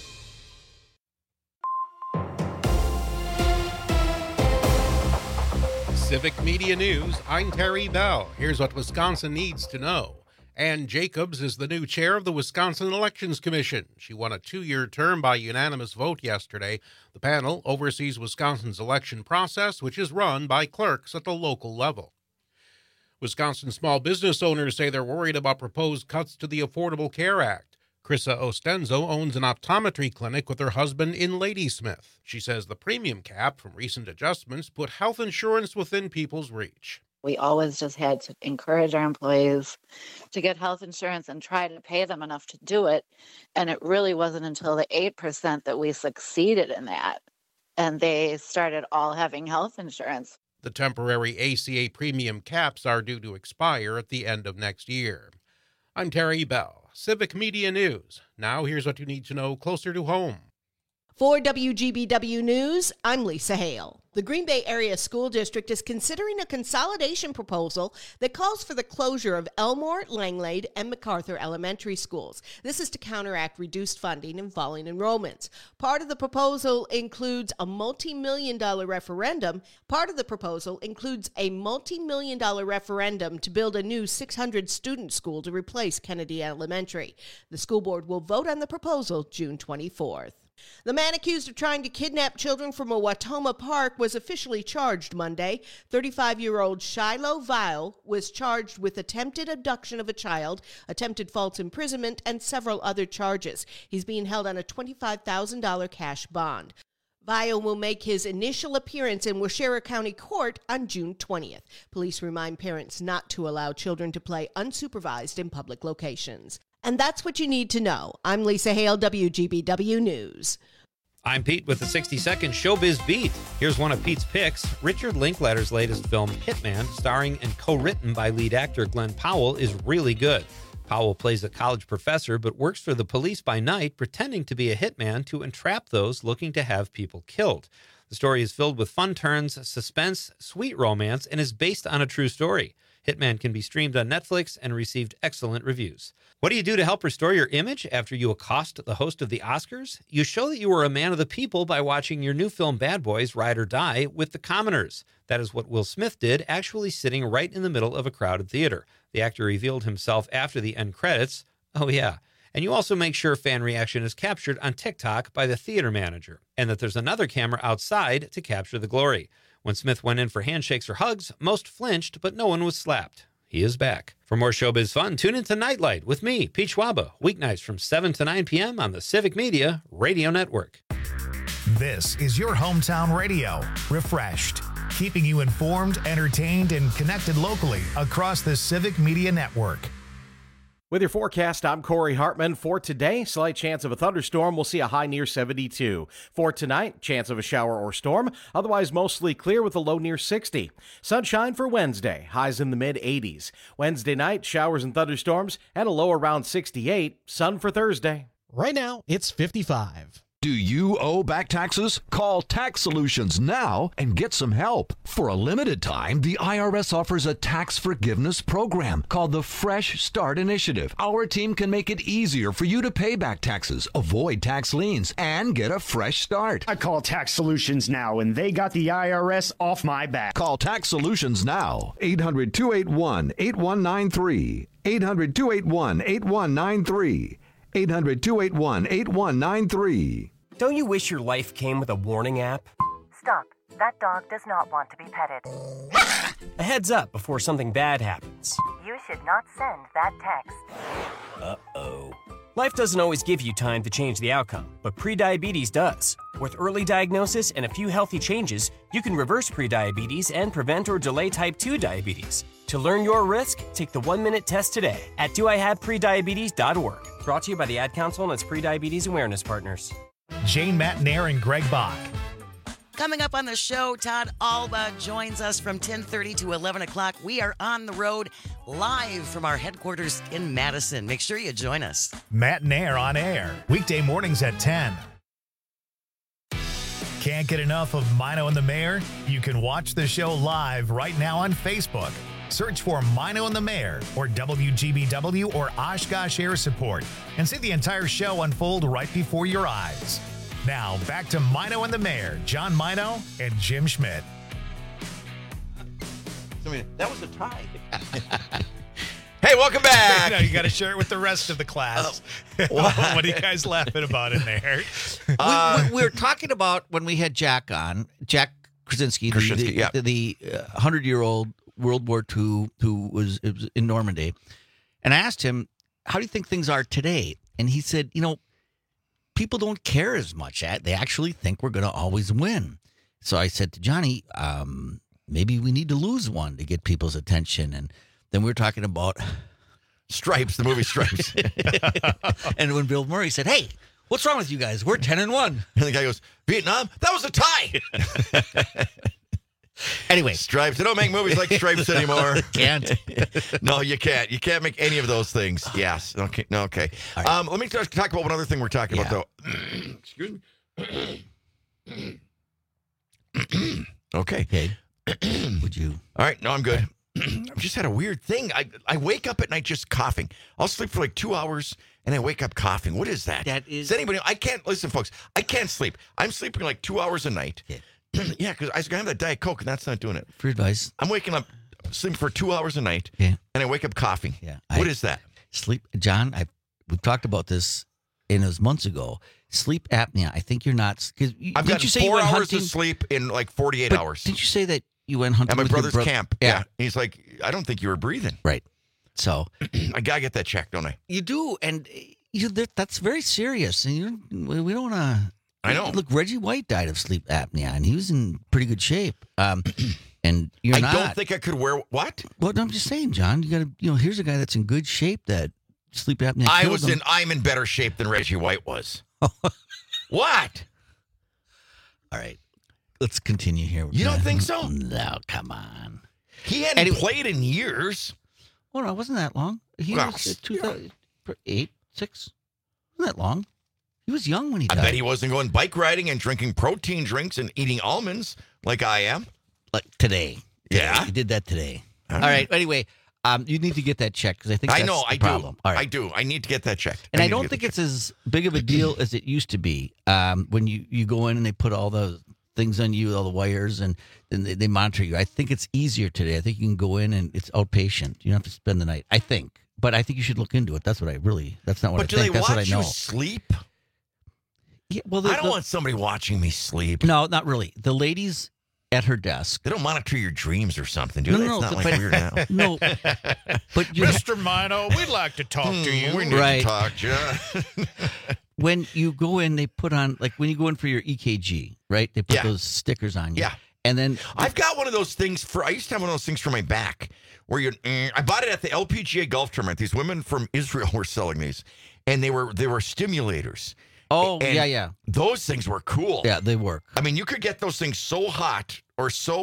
[SPEAKER 5] Civic Media News, I'm Terry Bell. Here's what Wisconsin needs to know. Ann Jacobs is the new chair of the Wisconsin Elections Commission. She won a 2-year term by unanimous vote yesterday. The panel oversees Wisconsin's election process, which is run by clerks at the local level. Wisconsin small business owners say they're worried about proposed cuts to the Affordable Care Act. Krissa Ostenzo owns an optometry clinic with her husband in Ladysmith. She says the premium cap from recent adjustments put health insurance within people's reach.
[SPEAKER 21] We always just had to encourage our employees to get health insurance and try to pay them enough to do it. And it really wasn't until the 8% that we succeeded in that. And they started all having health insurance.
[SPEAKER 5] The temporary ACA premium caps are due to expire at the end of next year. I'm Terry Bell, Civic Media News. Now here's what you need to know closer to home.
[SPEAKER 4] For WGBW News, I'm Lisa Hale. The Green Bay Area School District is considering a consolidation proposal that calls for the closure of Elmore, Langlade, and MacArthur elementary schools. This is to counteract reduced funding and falling enrollments. Part of the proposal includes a multi-million-dollar referendum. to build a new 600-student school to replace Kennedy Elementary. The school board will vote on the proposal June 24th. The man accused of trying to kidnap children from a Watoma park was officially charged Monday. 35-year-old Shiloh Vile was charged with attempted abduction of a child, attempted false imprisonment, and several other charges. He's being held on a $25,000 cash bond. Vile will make his initial appearance in Waushara County Court on June 20th. Police remind parents not to allow children to play unsupervised in public locations. And that's what you need to know. I'm Lisa Hale, WGBW News.
[SPEAKER 22] I'm Pete with the 60-second Showbiz Beat. Here's one of Pete's picks. Richard Linklater's latest film, Hitman, starring and co-written by lead actor Glenn Powell, is really good. Powell plays a college professor but works for the police by night, pretending to be a hitman to entrap those looking to have people killed. The story is filled with fun turns, suspense, sweet romance, and is based on a true story. Hitman can be streamed on Netflix and received excellent reviews. What do you do to help restore your image after you accost the host of the Oscars? You show that you are a man of the people by watching your new film Bad Boys Ride or Die with the commoners. That is what Will Smith did, actually sitting right in the middle of a crowded theater. The actor revealed himself after the end credits. Oh yeah. And you also make sure fan reaction is captured on TikTok by the theater manager, and that there's another camera outside to capture the glory. When Smith went in for handshakes or hugs, most flinched, but no one was slapped. He is back. For more showbiz fun, tune into Nightlight with me, Pete Schwaba, weeknights from 7 to 9 p.m. on the Civic Media Radio Network.
[SPEAKER 1] This is your hometown radio, refreshed, keeping you informed, entertained, and connected locally across the Civic Media Network.
[SPEAKER 10] With your forecast, I'm Corey Hartman. For today, slight chance of a thunderstorm. We'll see a high near 72. For tonight, chance of a shower or storm. Otherwise, mostly clear with a low near 60. Sunshine for Wednesday. Highs in the mid-80s. Wednesday night, showers and thunderstorms, and a low around 68. Sun for Thursday.
[SPEAKER 23] Right now, it's 55.
[SPEAKER 24] Do you owe back taxes? Call Tax Solutions now and get some help. For a limited time, the IRS offers a tax forgiveness program called the Fresh Start Initiative. Our team can make it easier for you to pay back taxes, avoid tax liens, and get a fresh start.
[SPEAKER 23] I call Tax Solutions now, and they got the IRS off my back.
[SPEAKER 24] Call Tax Solutions now. 800-281-8193. 800-281-8193. 800-281-8193.
[SPEAKER 25] Don't you wish your life came with a warning app?
[SPEAKER 26] Stop. That dog does not want to be petted.
[SPEAKER 25] A heads up before something bad happens.
[SPEAKER 26] You should not send that text.
[SPEAKER 25] Uh-oh. Life doesn't always give you time to change the outcome, but prediabetes does. With early diagnosis and a few healthy changes, you can reverse prediabetes and prevent or delay type 2 diabetes. To learn your risk, take the 1-minute test today at doihaveprediabetes.org. Brought to you by the Ad Council and its Prediabetes Awareness Partners.
[SPEAKER 1] Jane Matnair and Greg Bach.
[SPEAKER 14] Coming up on the show, Todd Alba joins us from 10:30 to 11 o'clock. We are on the road live from our headquarters in Madison. Make sure you join us.
[SPEAKER 1] Matnair on air, weekday mornings at 10. Can't get enough of Mino and the Mayor? You can watch the show live right now on Facebook. Search for Mino and the Mayor or WGBW or Oshkosh Air Support and see the entire show unfold right before your eyes. Now, back to Mino and the Mayor, John Mino and Jim Schmidt.
[SPEAKER 17] That was a tie. Hey, welcome back.
[SPEAKER 1] No, you got to share it with the rest of the class. What are you guys laughing about in there?
[SPEAKER 2] We were talking about when we had Jack on, Jack Krasinski, the 100-year-old World War II who was in Normandy. And I asked him, how do you think things are today? And he said, people don't care as much. They actually think we're going to always win. So I said to Johnny, maybe we need to lose one to get people's attention. And then we were talking about
[SPEAKER 17] Stripes, the movie Stripes.
[SPEAKER 2] And when Bill Murray said, hey, what's wrong with you guys? We're 10-1.
[SPEAKER 17] And the guy goes, Vietnam? That was a tie.
[SPEAKER 2] Anyway.
[SPEAKER 17] Stripes. They don't make movies like Stripes anymore.
[SPEAKER 2] Can't.
[SPEAKER 17] No, you can't. You can't make any of those things. Yes. Okay. No, okay. Right. Let me talk about one other thing we're talking about, though. Excuse me. Okay.
[SPEAKER 2] Would you?
[SPEAKER 17] All right. No, I'm good. I've just had a weird thing. I wake up at night just coughing. I'll sleep for like 2 hours and I wake up coughing. What is that? Does anybody? I can't listen, folks. I can't sleep. I'm sleeping like 2 hours a night. Yeah, because I was gonna have that Diet Coke and that's not doing it.
[SPEAKER 2] Free advice.
[SPEAKER 17] I'm waking up sleeping for 2 hours a night.
[SPEAKER 2] Yeah.
[SPEAKER 17] And I wake up coughing.
[SPEAKER 2] Yeah.
[SPEAKER 17] What is that?
[SPEAKER 2] Sleep, John. We've talked about this, and it was months ago. Sleep apnea. I think you're not.
[SPEAKER 17] I've got 4 hours of sleep in like 48 hours.
[SPEAKER 2] Did you say that you went hunting
[SPEAKER 17] at my
[SPEAKER 2] with
[SPEAKER 17] brother's
[SPEAKER 2] your
[SPEAKER 17] camp? Yeah. He's like, I don't think you were breathing.
[SPEAKER 2] Right. So
[SPEAKER 17] I gotta get that checked, don't I?
[SPEAKER 2] You do, and that's very serious. And we don't want to.
[SPEAKER 17] I know.
[SPEAKER 2] Look, Reggie White died of sleep apnea, and he was in pretty good shape. And you're not.
[SPEAKER 17] I don't think I could wear what?
[SPEAKER 2] Well, I'm just saying, John. You got to. Here's a guy that's in good shape that sleep apnea.
[SPEAKER 17] I'm in better shape than Reggie White was. What?
[SPEAKER 2] All right. Let's continue here.
[SPEAKER 17] You don't think so?
[SPEAKER 2] No, come on.
[SPEAKER 17] He hadn't played in years.
[SPEAKER 2] Oh, no, it wasn't that long. He was 2008, 6. Wasn't that long. He was young when he died.
[SPEAKER 17] I bet he wasn't going bike riding and drinking protein drinks and eating almonds like I am.
[SPEAKER 2] Like today.
[SPEAKER 17] Yeah.
[SPEAKER 2] He did that today. All right. Anyway, you need to get that checked because I think that's the problem.
[SPEAKER 17] I know. I do. I need to get that checked.
[SPEAKER 2] And I don't think it's as big of a deal as it used to be when you go in and they put all the things on you, all the wires, and then they monitor you. I think it's easier today. I think you can go in and it's outpatient. You don't have to spend the night. I think. But I think you should look into it. That's not what I think. That's what I know.
[SPEAKER 17] But do they watch you sleep?
[SPEAKER 2] Yeah, well,
[SPEAKER 17] I don't want somebody watching me sleep.
[SPEAKER 2] No, not really. The ladies at her desk.
[SPEAKER 17] They don't monitor your dreams or something, do they?
[SPEAKER 2] No,
[SPEAKER 17] it's not like weird now.
[SPEAKER 2] No. But
[SPEAKER 1] Mr. Mino, we'd like to talk to you.
[SPEAKER 17] We need to talk, John.
[SPEAKER 2] When you go in, they put on, like when you go in for your EKG, right? They put those stickers on you.
[SPEAKER 17] Yeah.
[SPEAKER 2] And then
[SPEAKER 17] I've got one of those things I used to have one of those things for my back where I bought it at the LPGA golf tournament. These women from Israel were selling these, and they were stimulators.
[SPEAKER 2] Oh,
[SPEAKER 17] and
[SPEAKER 2] yeah.
[SPEAKER 17] Those things were cool.
[SPEAKER 2] Yeah, they work.
[SPEAKER 17] I mean, you could get those things so hot or so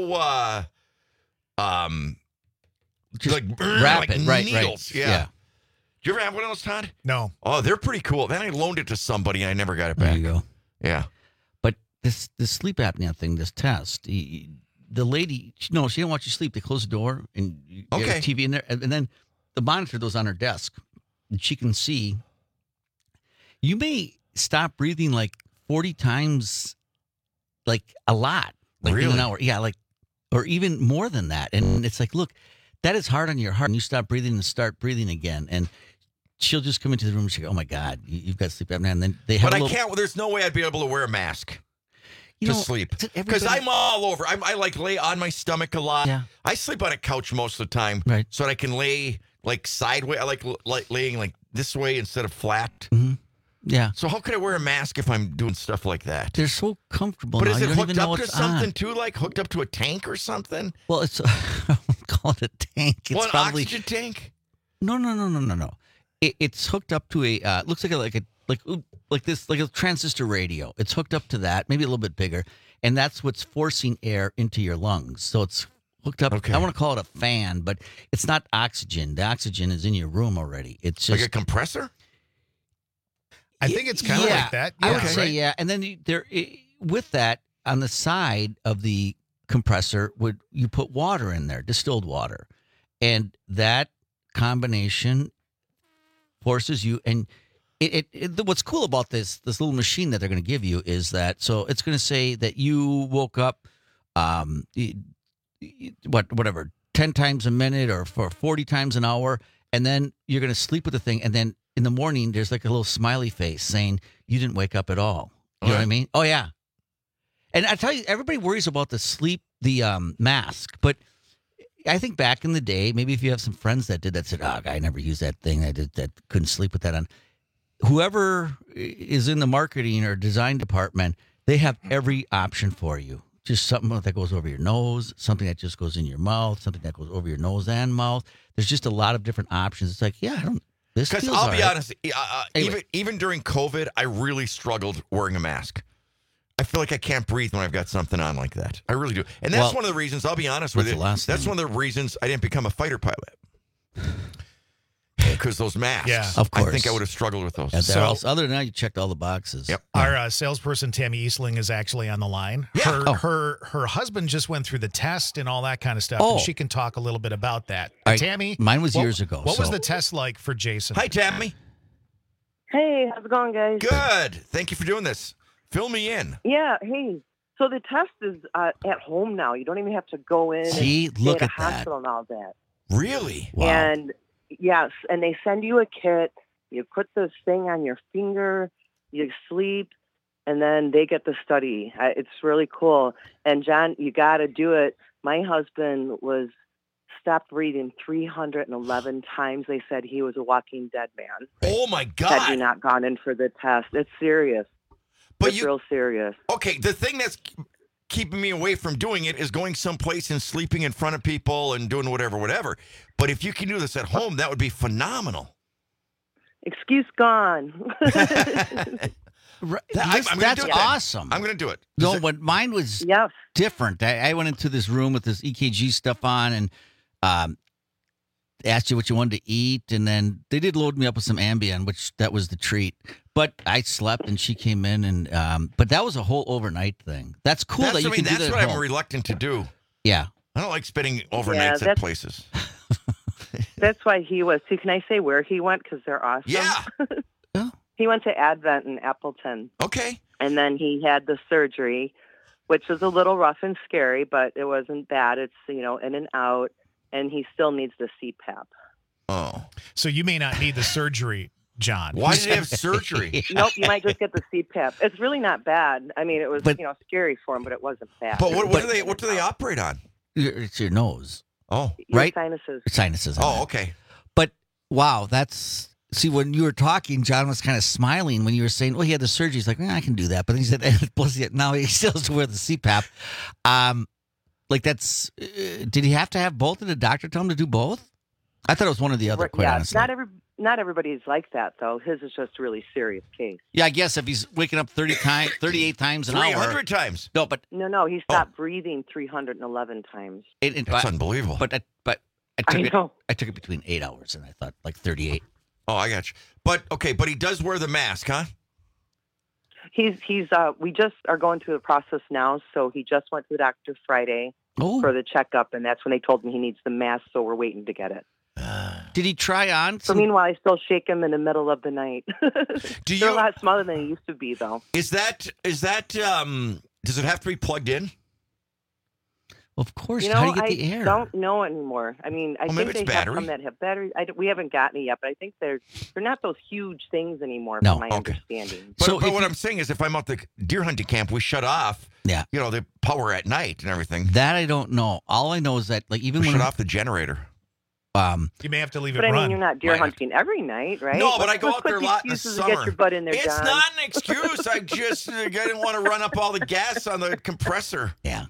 [SPEAKER 2] just
[SPEAKER 17] like
[SPEAKER 2] rapid,
[SPEAKER 17] like
[SPEAKER 2] right?
[SPEAKER 17] needles.
[SPEAKER 2] Right. Yeah.
[SPEAKER 17] Do you ever have one of those, Todd?
[SPEAKER 1] No.
[SPEAKER 17] Oh, they're pretty cool. Then I loaned it to somebody and I never got it back.
[SPEAKER 2] There you go.
[SPEAKER 17] Yeah.
[SPEAKER 2] But this sleep apnea thing, this test, the lady, she didn't want you to sleep. They close the door and you get a TV in there, and then the monitor goes on her desk, and she can see. You may stop breathing like 40 times, like a lot, like in an hour. Yeah, like, or even more than that. And it's like, look, that is hard on your heart. And you stop breathing and start breathing again. And she'll just come into the room and she go, oh my God, you've got sleep apnea. And then they have
[SPEAKER 17] But I can't, there's no way I'd be able to wear a mask to sleep. Because I'm all over. I like lay on my stomach a lot.
[SPEAKER 2] Yeah.
[SPEAKER 17] I sleep on a couch most of the time.
[SPEAKER 2] Right.
[SPEAKER 17] So that I can lay like sideways. I like laying like this way instead of flat.
[SPEAKER 2] Mm-hmm. Yeah.
[SPEAKER 17] So how could I wear a mask if I'm doing stuff like that?
[SPEAKER 2] They're so comfortable.
[SPEAKER 17] But
[SPEAKER 2] now.
[SPEAKER 17] is
[SPEAKER 2] You
[SPEAKER 17] it
[SPEAKER 2] don't
[SPEAKER 17] hooked
[SPEAKER 2] even know
[SPEAKER 17] up to
[SPEAKER 2] what's
[SPEAKER 17] something
[SPEAKER 2] on.
[SPEAKER 17] too? Like hooked up to a tank or something?
[SPEAKER 2] Well, it's I wouldn't call it a tank. It's
[SPEAKER 17] an
[SPEAKER 2] probably
[SPEAKER 17] oxygen tank?
[SPEAKER 2] No. It's hooked up to a looks like a transistor radio. It's hooked up to that, maybe a little bit bigger, and that's what's forcing air into your lungs. So it's hooked up.
[SPEAKER 17] Okay.
[SPEAKER 2] I want to call it a fan, but it's not oxygen. The oxygen is in your room already. It's just
[SPEAKER 17] like a compressor.
[SPEAKER 1] I think it's kind of like that. Yeah,
[SPEAKER 2] I would say yeah. And then with that on the side of the compressor, you put water in there, distilled water, And that combination forces you. And what's cool about this little machine that they're going to give you is that, so it's going to say that you woke up, whatever, 10 times a minute or for 40 times an hour. And then you're going to sleep with the thing. And then in the morning, there's like a little smiley face saying you didn't wake up at all. You know what I mean? Oh, yeah. And I tell you, everybody worries about the mask. But I think back in the day, maybe if you have some friends that said, oh, I never used that thing. That couldn't sleep with that on. Whoever is in the marketing or design department, they have every option for you. Just something that goes over your nose, something that just goes in your mouth, something that goes over your nose and mouth. There's just a lot of different options. It's like, yeah,
[SPEAKER 17] because I'll be honest, even during COVID, I really struggled wearing a mask. I feel like I can't breathe when I've got something on like that. I really do. And that's one of the reasons, I'll be honest with you, that's one of the reasons I didn't become a fighter pilot. Because those masks.
[SPEAKER 1] Yeah,
[SPEAKER 2] of course.
[SPEAKER 17] I think I would have struggled with those.
[SPEAKER 2] Other than that, you checked all the boxes.
[SPEAKER 17] Yep.
[SPEAKER 1] Our salesperson, Tammy Eastling, is actually on the line.
[SPEAKER 17] Yeah.
[SPEAKER 1] Her husband just went through the test and all that kind of stuff.
[SPEAKER 2] Oh.
[SPEAKER 1] And she can talk a little bit about that.
[SPEAKER 2] Right.
[SPEAKER 1] Tammy?
[SPEAKER 2] Mine was years ago.
[SPEAKER 1] What was the test like for Jason?
[SPEAKER 17] Hi, Tammy.
[SPEAKER 3] Hey, how's it going, guys?
[SPEAKER 17] Good. Thank you for doing this. Fill me in.
[SPEAKER 3] Yeah, hey. So the test is at home now. You don't even have to go in
[SPEAKER 2] See,
[SPEAKER 3] and
[SPEAKER 2] look
[SPEAKER 3] stay at
[SPEAKER 2] at
[SPEAKER 3] a
[SPEAKER 2] that.
[SPEAKER 3] hospital and all that.
[SPEAKER 17] Really?
[SPEAKER 2] Wow.
[SPEAKER 3] And yes, and they send you a kit. You put this thing on your finger, you sleep, and then they get the study. It's really cool. And John, you got to do it. My husband was stopped breathing 311 times. They said he was a walking dead man.
[SPEAKER 17] Oh my God!
[SPEAKER 3] Had you not gone in for the test, it's serious. It's real serious.
[SPEAKER 17] Okay, the thing that's keeping me away from doing it is going someplace and sleeping in front of people and doing whatever. But if you can do this at home, that would be phenomenal.
[SPEAKER 3] Excuse gone.
[SPEAKER 2] That's awesome.
[SPEAKER 17] I'm going to do it.
[SPEAKER 2] No, but mine was different. I went into this room with this EKG stuff on and asked you what you wanted to eat, and then they did load me up with some Ambien, which that was the treat. But I slept, and she came in, and but that was a whole overnight thing. That's cool that you can do that.
[SPEAKER 17] That's what I'm reluctant to do.
[SPEAKER 2] Yeah,
[SPEAKER 17] I don't like spending overnights at places.
[SPEAKER 3] That's why he was. See, can I say where he went? Because they're awesome.
[SPEAKER 17] Yeah.
[SPEAKER 3] He went to Advent in Appleton.
[SPEAKER 17] Okay.
[SPEAKER 3] And then he had the surgery, which was a little rough and scary, but it wasn't bad. It's, in and out, and he still needs the CPAP.
[SPEAKER 17] Oh.
[SPEAKER 1] So you may not need the surgery, John.
[SPEAKER 17] Why did he have surgery?
[SPEAKER 3] Nope, you might just get the CPAP. It's really not bad. I mean, it was, scary for him, but it wasn't bad.
[SPEAKER 17] But what do they operate on?
[SPEAKER 2] It's your nose.
[SPEAKER 17] Oh,
[SPEAKER 3] your
[SPEAKER 2] right.
[SPEAKER 3] Sinuses.
[SPEAKER 2] Oh,
[SPEAKER 17] okay.
[SPEAKER 2] But wow, see, when you were talking, John was kind of smiling when you were saying, "Well, he had the surgery." He's like, "I can do that." But then he said, "Plus, now he still has to wear the CPAP." Did he have to have both? Did the doctor tell him to do both? I thought it was one or the other. Quite honestly,
[SPEAKER 3] not everybody's like that though. His is just a really serious case.
[SPEAKER 2] Yeah, I guess if he's waking up 38 times an hour,
[SPEAKER 17] 300 times.
[SPEAKER 2] No, but
[SPEAKER 3] no, he stopped breathing 311 times.
[SPEAKER 17] That's unbelievable.
[SPEAKER 2] But I took it between 8 hours, and I thought like 38.
[SPEAKER 17] Oh, I got you. But he does wear the mask, huh?
[SPEAKER 3] We just are going through the process now. So he just went to the doctor Friday for the checkup, and that's when they told him he needs the mask. So we're waiting to get it.
[SPEAKER 2] Did he try on?
[SPEAKER 3] So meanwhile, I still shake him in the middle of the night. They're a lot smaller than he used to be, though.
[SPEAKER 17] Is that does it have to be plugged in?
[SPEAKER 2] Well, of course. How do you get the air?
[SPEAKER 3] I don't know anymore. I mean, I think they have some that have batteries. We haven't gotten it yet, but I think they're not those huge things anymore, from my understanding.
[SPEAKER 17] But what I'm saying is, if I'm at the deer hunting camp, we shut off.
[SPEAKER 2] Yeah.
[SPEAKER 17] The power at night and everything.
[SPEAKER 2] That I don't know. All I know is that even
[SPEAKER 17] we
[SPEAKER 2] when
[SPEAKER 17] shut off the generator.
[SPEAKER 1] You may have to leave it
[SPEAKER 3] run.
[SPEAKER 1] But
[SPEAKER 3] I mean, you're not deer hunting every night, right?
[SPEAKER 17] No, but I go out there a lot in the summer.
[SPEAKER 3] To get your butt in there,
[SPEAKER 17] it's
[SPEAKER 3] John.
[SPEAKER 17] not an excuse. I didn't want to run up all the gas on the compressor.
[SPEAKER 2] Yeah.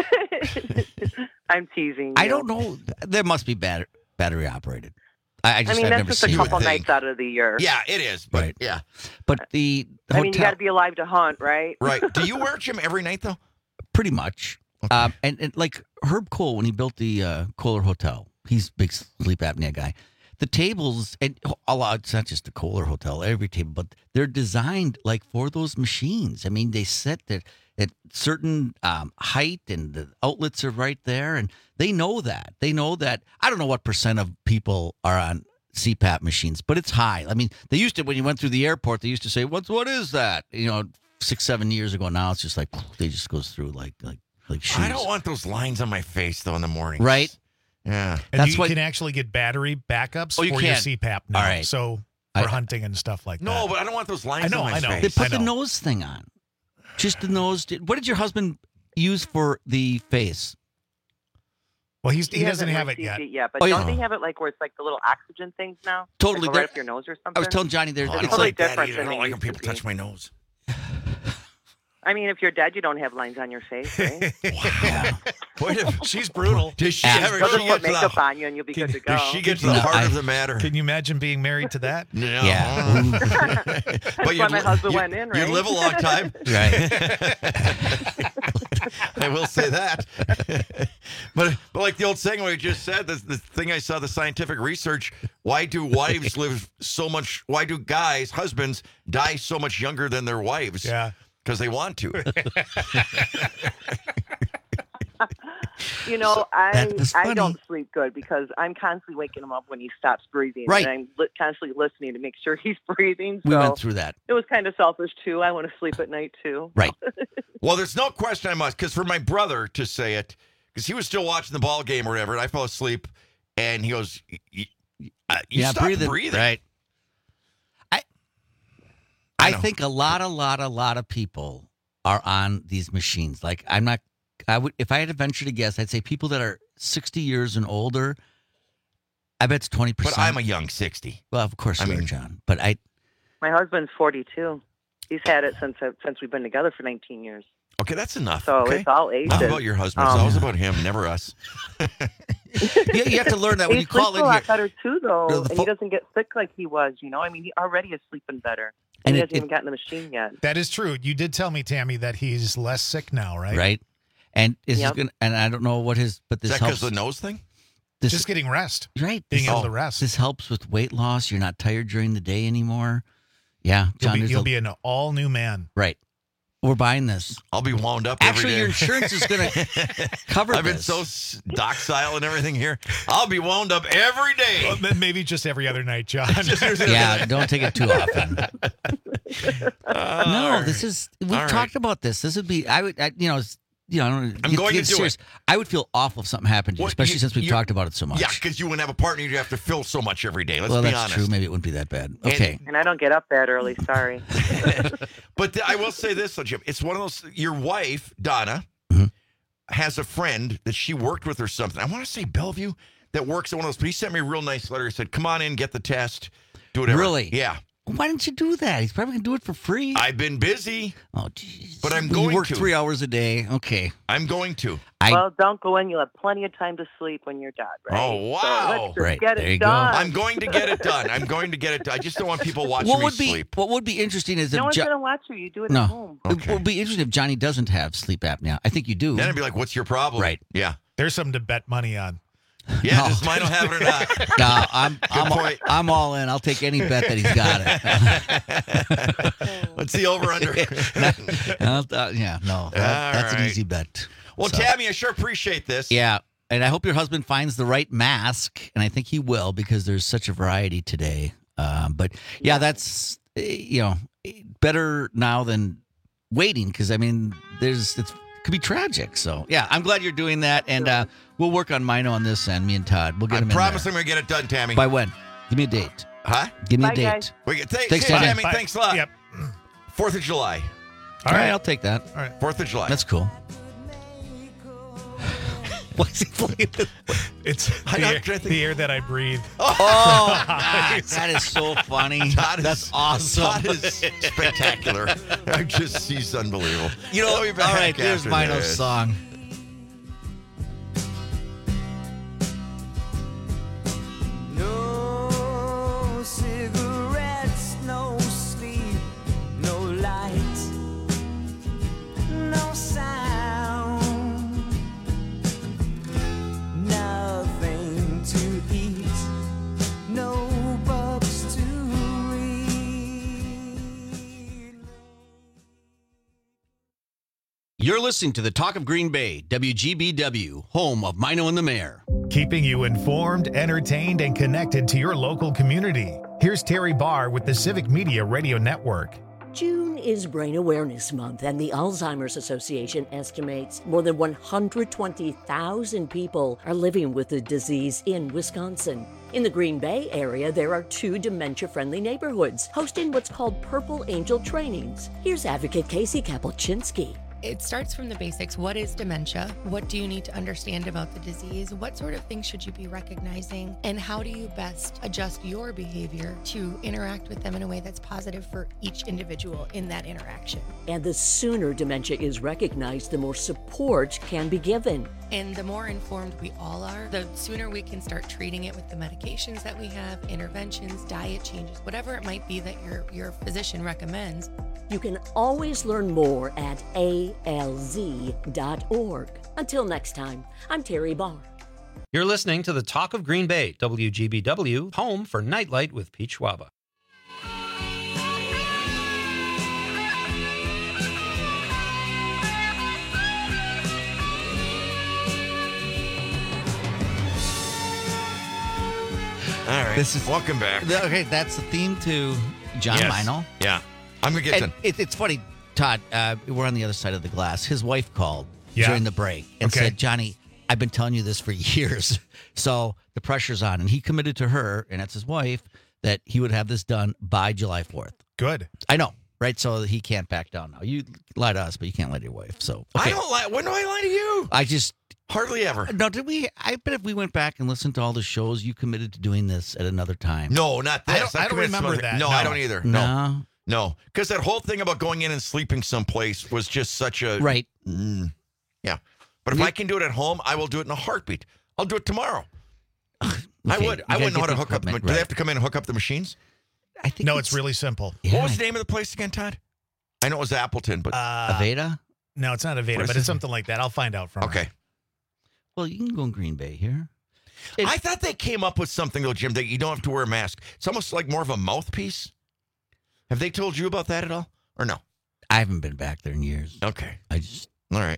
[SPEAKER 3] I'm teasing.
[SPEAKER 2] I don't know. There must be battery operated. I've
[SPEAKER 3] that's
[SPEAKER 2] never
[SPEAKER 3] just
[SPEAKER 2] seen
[SPEAKER 3] a couple nights out of the year.
[SPEAKER 17] Yeah, it is. But
[SPEAKER 2] right.
[SPEAKER 17] Yeah.
[SPEAKER 2] But the hotel,
[SPEAKER 3] I mean, you got to be alive to hunt, right?
[SPEAKER 17] Right. Do you wear Jim every night though?
[SPEAKER 2] Pretty much. Okay. And like Herb Cole, when he built the Kohler Hotel, he's a big sleep apnea guy. The tables, and it's not just the Kohler Hotel, every table, but they're designed like for those machines. I mean, they set that at certain height, and the outlets are right there, and they know that. They know that. I don't know what % of people are on CPAP machines, but it's high. I mean, they used to, when you went through the airport, they used to say, what is that? 6-7 years ago. Now it's just like, they just goes through like shoes.
[SPEAKER 17] I don't want those lines on my face, though, in the morning.
[SPEAKER 2] Right?
[SPEAKER 17] Yeah.
[SPEAKER 1] And you can actually get battery backups for your CPAP now.
[SPEAKER 2] All right.
[SPEAKER 1] So for hunting and stuff like that.
[SPEAKER 17] No, but I don't want those lines on my face.
[SPEAKER 2] They put the nose thing on. Just the nose. What did your husband use for the face?
[SPEAKER 1] Well, he doesn't have it yet.
[SPEAKER 3] But don't they have it like where it's like the little oxygen things now?
[SPEAKER 2] Totally.
[SPEAKER 3] Like right up your nose or something?
[SPEAKER 2] I was telling Johnny
[SPEAKER 17] I don't
[SPEAKER 2] it's
[SPEAKER 17] like that either. I don't like when people touch my nose.
[SPEAKER 3] I mean, if you're dead, you don't have lines on your face, right?
[SPEAKER 17] Wow.
[SPEAKER 1] She's brutal.
[SPEAKER 17] Does she
[SPEAKER 3] Just put makeup on you and you'll be good to go.
[SPEAKER 17] Does she get to the heart of the matter?
[SPEAKER 1] Can you imagine being married to that?
[SPEAKER 17] No.
[SPEAKER 2] Yeah.
[SPEAKER 3] That's why my husband went in, right?
[SPEAKER 17] You live a long time.
[SPEAKER 2] Right.
[SPEAKER 17] I will say that. but like the old saying we just said, the thing I saw, the scientific research, why do wives live so much, why do guys, husbands, die so much younger than their wives?
[SPEAKER 1] Yeah.
[SPEAKER 17] Because they want to.
[SPEAKER 3] I don't sleep good because I'm constantly waking him up when he stops breathing.
[SPEAKER 2] Right.
[SPEAKER 3] And I'm constantly listening to make sure he's breathing.
[SPEAKER 2] We
[SPEAKER 3] so
[SPEAKER 2] went through that.
[SPEAKER 3] It was kind of selfish, too. I want to sleep at night, too.
[SPEAKER 2] Right.
[SPEAKER 17] Well, there's no question I must, because for my brother to say it, because he was still watching the ball game or whatever, and I fell asleep, and he goes, you stopped breathing.
[SPEAKER 2] Right. I think a lot of people are on these machines. Like if I had to venture to guess, I'd say people that are 60 years and older, I bet it's 20%.
[SPEAKER 17] But I'm a young 60.
[SPEAKER 2] Well, of course you are, John. But
[SPEAKER 3] my husband's 42. He's had it since we've been together for 19 years.
[SPEAKER 17] Okay, that's enough.
[SPEAKER 3] So
[SPEAKER 17] okay?
[SPEAKER 3] It's all ages.
[SPEAKER 17] Not about your husband. It's always about him, never us.
[SPEAKER 2] You have to learn that when you call in
[SPEAKER 3] here. He sleeps a lot
[SPEAKER 2] here.
[SPEAKER 3] better, too, though. And he doesn't get sick like he was, I mean, he already is sleeping better. And he hasn't even gotten the machine yet.
[SPEAKER 1] That is true. You did tell me, Tammy, that he's less sick now, right?
[SPEAKER 2] Right. And and I don't know what but this
[SPEAKER 17] is that
[SPEAKER 2] helps.
[SPEAKER 17] because of the nose thing?
[SPEAKER 1] Just getting rest.
[SPEAKER 2] Right.
[SPEAKER 1] Being able to rest.
[SPEAKER 2] This helps with weight loss. You're not tired during the day anymore. Yeah. John,
[SPEAKER 1] you'll be an all new man.
[SPEAKER 2] Right. We're buying this.
[SPEAKER 17] I'll be wound up
[SPEAKER 2] Actually,
[SPEAKER 17] every day.
[SPEAKER 2] your insurance is going to cover
[SPEAKER 17] I've been
[SPEAKER 2] this.
[SPEAKER 17] so docile and everything here. I'll be wound up every day.
[SPEAKER 1] Well, then maybe just every other night, John.
[SPEAKER 2] Yeah, don't take it too often. No, this is. We've talked about this. This would be. I'm
[SPEAKER 17] going to do it.
[SPEAKER 2] I would feel awful if something happened to you, especially since we've talked about it so much.
[SPEAKER 17] Yeah, because you wouldn't have a partner. You'd have to fill so much every day. Let's be
[SPEAKER 2] that's
[SPEAKER 17] honest.
[SPEAKER 2] true. Maybe it wouldn't be that bad. Okay.
[SPEAKER 3] And I don't get up that early. Sorry.
[SPEAKER 17] But I will say this, though, Jim. It's one of those. Your wife, Donna, has a friend that she worked with or something. I want to say Bellevue that works at one of those. But he sent me a real nice letter. He said, "Come on in, get the test, do whatever."
[SPEAKER 2] Really?
[SPEAKER 17] Yeah.
[SPEAKER 2] Why didn't you do that? He's probably going to do it for free.
[SPEAKER 17] I've been busy.
[SPEAKER 2] Oh, jeez.
[SPEAKER 17] But I'm going to.
[SPEAKER 2] You work 3 hours a day. Okay.
[SPEAKER 17] I'm going to.
[SPEAKER 3] Well, don't go in. You'll have plenty of time to sleep when you're done, right?
[SPEAKER 17] Oh, wow.
[SPEAKER 3] So let's just get it done.
[SPEAKER 17] I'm going to get it done. I'm going to get it done. I just don't want people watching me sleep.
[SPEAKER 2] What would be interesting is if
[SPEAKER 3] no one's going to watch you. You do it at home.
[SPEAKER 2] It would be interesting if Johnny doesn't have sleep apnea. I think you do.
[SPEAKER 17] Then I'd be like, what's your problem?
[SPEAKER 2] Right.
[SPEAKER 17] Yeah.
[SPEAKER 1] There's something to bet money on.
[SPEAKER 17] Yeah, does Mino have it or not?
[SPEAKER 2] No, I'm all in. I'll take any bet that he's got
[SPEAKER 17] it. What's the over-under?
[SPEAKER 2] That's an easy bet.
[SPEAKER 17] Well,
[SPEAKER 2] So-
[SPEAKER 17] Tammy, I sure appreciate this.
[SPEAKER 2] Yeah, and I hope your husband finds the right mask, and I think he will because there's such a variety today. But yeah, that's better now than waiting because I mean, it could be tragic. So yeah, I'm glad you're doing that, and we'll work on Mino on this end. Me and Todd, we'll get him in
[SPEAKER 17] promise
[SPEAKER 2] there.
[SPEAKER 17] I'm going to get it done, Tammy.
[SPEAKER 2] By when? Give me a date.
[SPEAKER 17] Huh?
[SPEAKER 2] Give me
[SPEAKER 3] Bye,
[SPEAKER 2] a date.
[SPEAKER 3] guys.
[SPEAKER 17] Thanks, Tammy.
[SPEAKER 1] Bye.
[SPEAKER 17] Thanks a lot.
[SPEAKER 1] Yep.
[SPEAKER 17] 4th of July.
[SPEAKER 2] All right, I'll take that.
[SPEAKER 1] All right.
[SPEAKER 17] 4th of July.
[SPEAKER 2] That's cool. What's he playing?
[SPEAKER 1] It's the air that I breathe.
[SPEAKER 2] Oh, that is so funny. That's awesome.
[SPEAKER 17] Todd is spectacular. He's unbelievable.
[SPEAKER 2] All right, there's Mino's song. You're listening to the Talk of Green Bay, WGBW, home of Mino and the Mayor.
[SPEAKER 1] Keeping you informed, entertained, and connected to your local community. Here's Terry Barr with the Civic Media Radio Network.
[SPEAKER 11] June is Brain Awareness Month, and the Alzheimer's Association estimates more than 120,000 people are living with the disease in Wisconsin. In the Green Bay area, there are 2 dementia-friendly neighborhoods hosting what's called Purple Angel trainings. Here's Advocate Casey Kapelchinsky.
[SPEAKER 6] It starts from the basics. What is dementia? What do you need to understand about the disease? What sort of things should you be recognizing? And how do you best adjust your behavior to interact with them in a way that's positive for each individual in that interaction?
[SPEAKER 11] And the sooner dementia is recognized, the more support can be given.
[SPEAKER 6] And the more informed we all are, the sooner we can start treating it with the medications that we have, interventions, diet changes, whatever it might be that your physician recommends.
[SPEAKER 11] You can always learn more at alz.org. Until next time, I'm Terry Barr.
[SPEAKER 22] You're listening to the Talk of Green Bay, WGBW, home for Nightlight with Pete Schwaba.
[SPEAKER 17] All right. Welcome back.
[SPEAKER 2] Okay, that's the theme to John Mino.
[SPEAKER 17] Yeah. I'm going to get
[SPEAKER 2] It's funny, Todd, we're on the other side of the glass. His wife called
[SPEAKER 1] Yeah.
[SPEAKER 2] during the break and said, Johnny, I've been telling you this for years. So the pressure's on. And he committed to her, and that's his wife, that he would have this done by July 4th.
[SPEAKER 1] Good.
[SPEAKER 2] I know, right? So he can't back down now. You lie to us, but you can't lie to your wife. So
[SPEAKER 17] I don't lie. When do I lie to you?
[SPEAKER 2] I just...
[SPEAKER 17] Hardly ever.
[SPEAKER 2] No, did we? I bet if we went back and listened to all the shows, you committed to doing this at another time.
[SPEAKER 17] No, not this.
[SPEAKER 1] I don't remember that.
[SPEAKER 17] No, I don't either.
[SPEAKER 2] No.
[SPEAKER 17] No. Because that whole thing about going in and sleeping someplace was just such a...
[SPEAKER 2] Right.
[SPEAKER 17] Yeah. But if I can do it at home, I will do it in a heartbeat. I'll do it tomorrow. I would. I wouldn't know how to hook up. Do they have to come in and hook up the machines?
[SPEAKER 2] I think
[SPEAKER 1] No, it's really simple.
[SPEAKER 17] What was the name of the place again, Todd? I know it was Appleton, but...
[SPEAKER 2] Aveda?
[SPEAKER 1] No, it's not
[SPEAKER 17] What
[SPEAKER 1] Aveda,
[SPEAKER 17] is
[SPEAKER 1] but
[SPEAKER 17] it?
[SPEAKER 1] it's something like that. I'll find out from her.
[SPEAKER 17] Okay.
[SPEAKER 2] Well, you can go in Green Bay here.
[SPEAKER 17] I thought they came up with something, though, Jim, that you don't have to wear a mask. It's almost like more of a mouthpiece. Have they told you about that at all? Or no?
[SPEAKER 2] I haven't been back there in years.
[SPEAKER 17] Okay.
[SPEAKER 2] I just...
[SPEAKER 17] All right.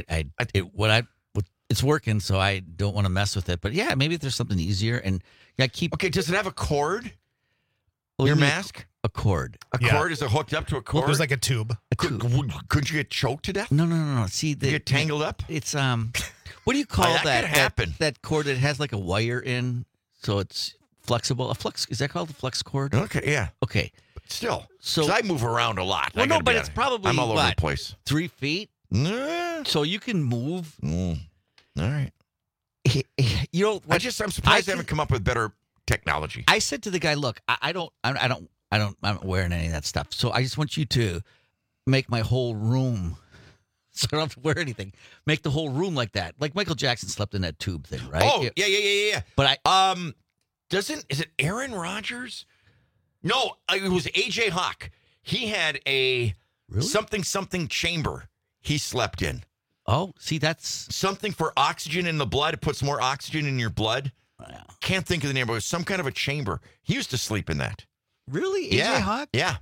[SPEAKER 2] It's working, so I don't want to mess with it. But yeah, maybe if there's something easier and keep...
[SPEAKER 17] Okay, does it have a cord?
[SPEAKER 2] Well,
[SPEAKER 17] Your
[SPEAKER 2] you mean
[SPEAKER 17] mask?
[SPEAKER 2] A cord.
[SPEAKER 17] A cord? Is it hooked up to a cord?
[SPEAKER 1] Well, there's like a tube.
[SPEAKER 17] Couldn't you get choked to death?
[SPEAKER 2] No. See,
[SPEAKER 17] You get tangled up?
[SPEAKER 2] It's what do you call
[SPEAKER 17] that?
[SPEAKER 2] that?
[SPEAKER 17] Could happen.
[SPEAKER 2] That cord that has like a wire in, so it's flexible. A flex is that called a flex cord?
[SPEAKER 17] Okay, yeah.
[SPEAKER 2] Okay.
[SPEAKER 17] Still,
[SPEAKER 2] So
[SPEAKER 17] 'cause I move around a lot.
[SPEAKER 2] Well,
[SPEAKER 17] I
[SPEAKER 2] no,
[SPEAKER 17] gotta
[SPEAKER 2] but
[SPEAKER 17] be
[SPEAKER 2] it's
[SPEAKER 17] honest.
[SPEAKER 2] probably
[SPEAKER 17] I'm all over the
[SPEAKER 2] what?
[SPEAKER 17] place.
[SPEAKER 2] 3 feet.
[SPEAKER 17] Nah.
[SPEAKER 2] So you can move.
[SPEAKER 17] All right.
[SPEAKER 2] You know,
[SPEAKER 17] I'm surprised they haven't come up with better technology.
[SPEAKER 2] I said to the guy, "Look, I'm not wearing any of that stuff. So I just want you to make my whole room, so I don't have to wear anything. Make the whole room like that, like Michael Jackson slept in that tube thing, right?
[SPEAKER 17] Oh, yeah.
[SPEAKER 2] But
[SPEAKER 17] is it Aaron Rodgers? No, it was AJ Hawk. He had a something chamber he slept in.
[SPEAKER 2] Oh, see, that's
[SPEAKER 17] something for oxygen in the blood. It puts more oxygen in your blood.
[SPEAKER 2] Yeah.
[SPEAKER 17] Can't think of the name, but it was some kind of a chamber. He used to sleep in that.
[SPEAKER 2] Really? AJ Hawk?
[SPEAKER 17] Yeah.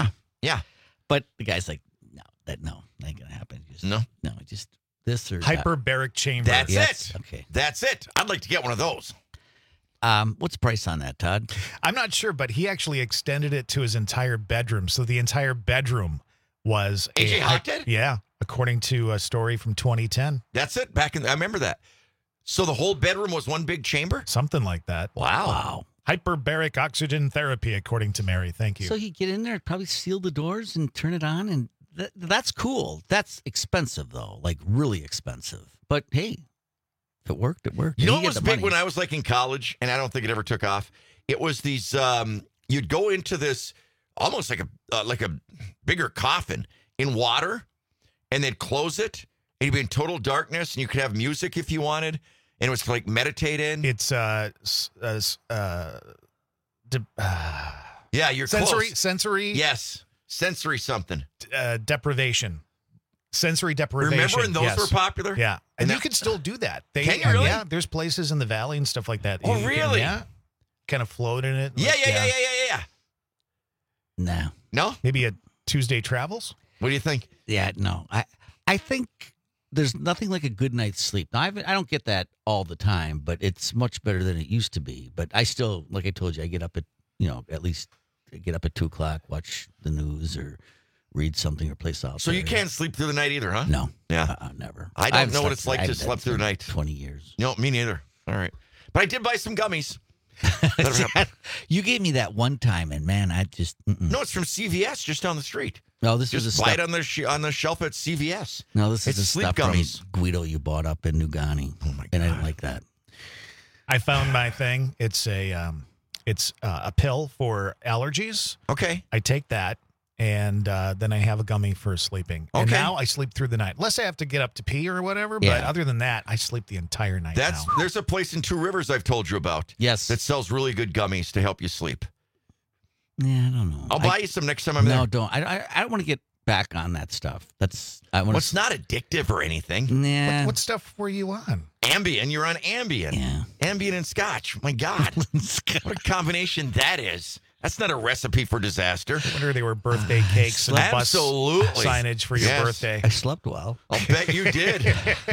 [SPEAKER 2] But the guy's like, no, ain't gonna happen. No, just this or
[SPEAKER 1] hyperbaric chamber.
[SPEAKER 17] That's
[SPEAKER 2] Yes.
[SPEAKER 17] it.
[SPEAKER 2] Okay.
[SPEAKER 17] That's it. I'd like to get one of those.
[SPEAKER 2] What's the price on that, Todd?
[SPEAKER 1] I'm not sure, but he actually extended it to his entire bedroom. So the entire bedroom was
[SPEAKER 17] AJ Hawk did?
[SPEAKER 1] Yeah, according to a story from 2010.
[SPEAKER 17] That's it. I remember that. So the whole bedroom was one big chamber?
[SPEAKER 1] Something like that.
[SPEAKER 17] Wow.
[SPEAKER 1] Hyperbaric oxygen therapy, according to Mary. Thank you.
[SPEAKER 2] So you get in there, probably seal the doors and turn it on, and that's cool. That's expensive, though, like really expensive. But hey, if it worked, it worked.
[SPEAKER 17] You know what was big when I was like in college, and I don't think it ever took off? It was these, you'd go into this almost like a bigger coffin in water, and they'd close it, and you'd be in total darkness, and you could have music if you wanted. And it was like meditate in.
[SPEAKER 1] It's
[SPEAKER 17] yeah, you're
[SPEAKER 1] sensory.
[SPEAKER 17] Yes, sensory something.
[SPEAKER 1] Deprivation. Sensory deprivation.
[SPEAKER 17] Remember, and those were popular.
[SPEAKER 1] Yeah, and you can still do that.
[SPEAKER 17] Can you really?
[SPEAKER 1] Yeah, there's places in the valley and stuff like that.
[SPEAKER 17] Oh,
[SPEAKER 1] You can,
[SPEAKER 17] really?
[SPEAKER 1] yeah, kind of float in it.
[SPEAKER 17] Yeah.
[SPEAKER 2] No.
[SPEAKER 17] No.
[SPEAKER 1] Maybe a Tuesday Travels.
[SPEAKER 17] What do you think?
[SPEAKER 2] Yeah, no. I think there's nothing like a good night's sleep. Now, I don't get that all the time, but it's much better than it used to be. But I still, like I told you, I get up at least get up at 2:00, watch the news or read something or play software.
[SPEAKER 17] So you can't sleep through the night either, huh?
[SPEAKER 2] No.
[SPEAKER 17] Yeah.
[SPEAKER 2] Never.
[SPEAKER 17] I don't know what it's like to sleep through the night.
[SPEAKER 2] 20 years.
[SPEAKER 17] No, me neither. All right. But I did buy some gummies.
[SPEAKER 2] You gave me that one time, and man, I just...
[SPEAKER 17] No, it's from CVS just down the street.
[SPEAKER 2] No, this
[SPEAKER 17] just
[SPEAKER 2] is
[SPEAKER 17] buy it on the shelf at CVS.
[SPEAKER 2] No, this is
[SPEAKER 17] it's
[SPEAKER 2] the
[SPEAKER 17] sleep
[SPEAKER 2] stuff
[SPEAKER 17] gummies.
[SPEAKER 2] from Guido you bought up in New Ghani.
[SPEAKER 17] Oh my God.
[SPEAKER 2] And I didn't like that.
[SPEAKER 1] I found my thing. It's a pill for allergies.
[SPEAKER 17] Okay.
[SPEAKER 1] I take that, and then I have a gummy for sleeping. And now I sleep through the night. Unless I have to get up to pee or whatever, but other than that, I sleep the entire night now.
[SPEAKER 17] There's a place in Two Rivers I've told you about.
[SPEAKER 2] Yes.
[SPEAKER 17] That sells really good gummies to help you sleep.
[SPEAKER 2] Yeah, I don't know.
[SPEAKER 17] I'll buy you some next time I'm there.
[SPEAKER 2] No, don't. I don't want to get back on that stuff. It's
[SPEAKER 17] not addictive or anything.
[SPEAKER 2] Nah.
[SPEAKER 1] What stuff were you on?
[SPEAKER 17] Ambien. You're on Ambien.
[SPEAKER 2] Yeah.
[SPEAKER 17] Ambien and Scotch. My God. What a combination that is. That's not a recipe for disaster.
[SPEAKER 1] I wonder they were birthday cakes and bus signage for your birthday.
[SPEAKER 2] I slept well.
[SPEAKER 17] I'll bet you did.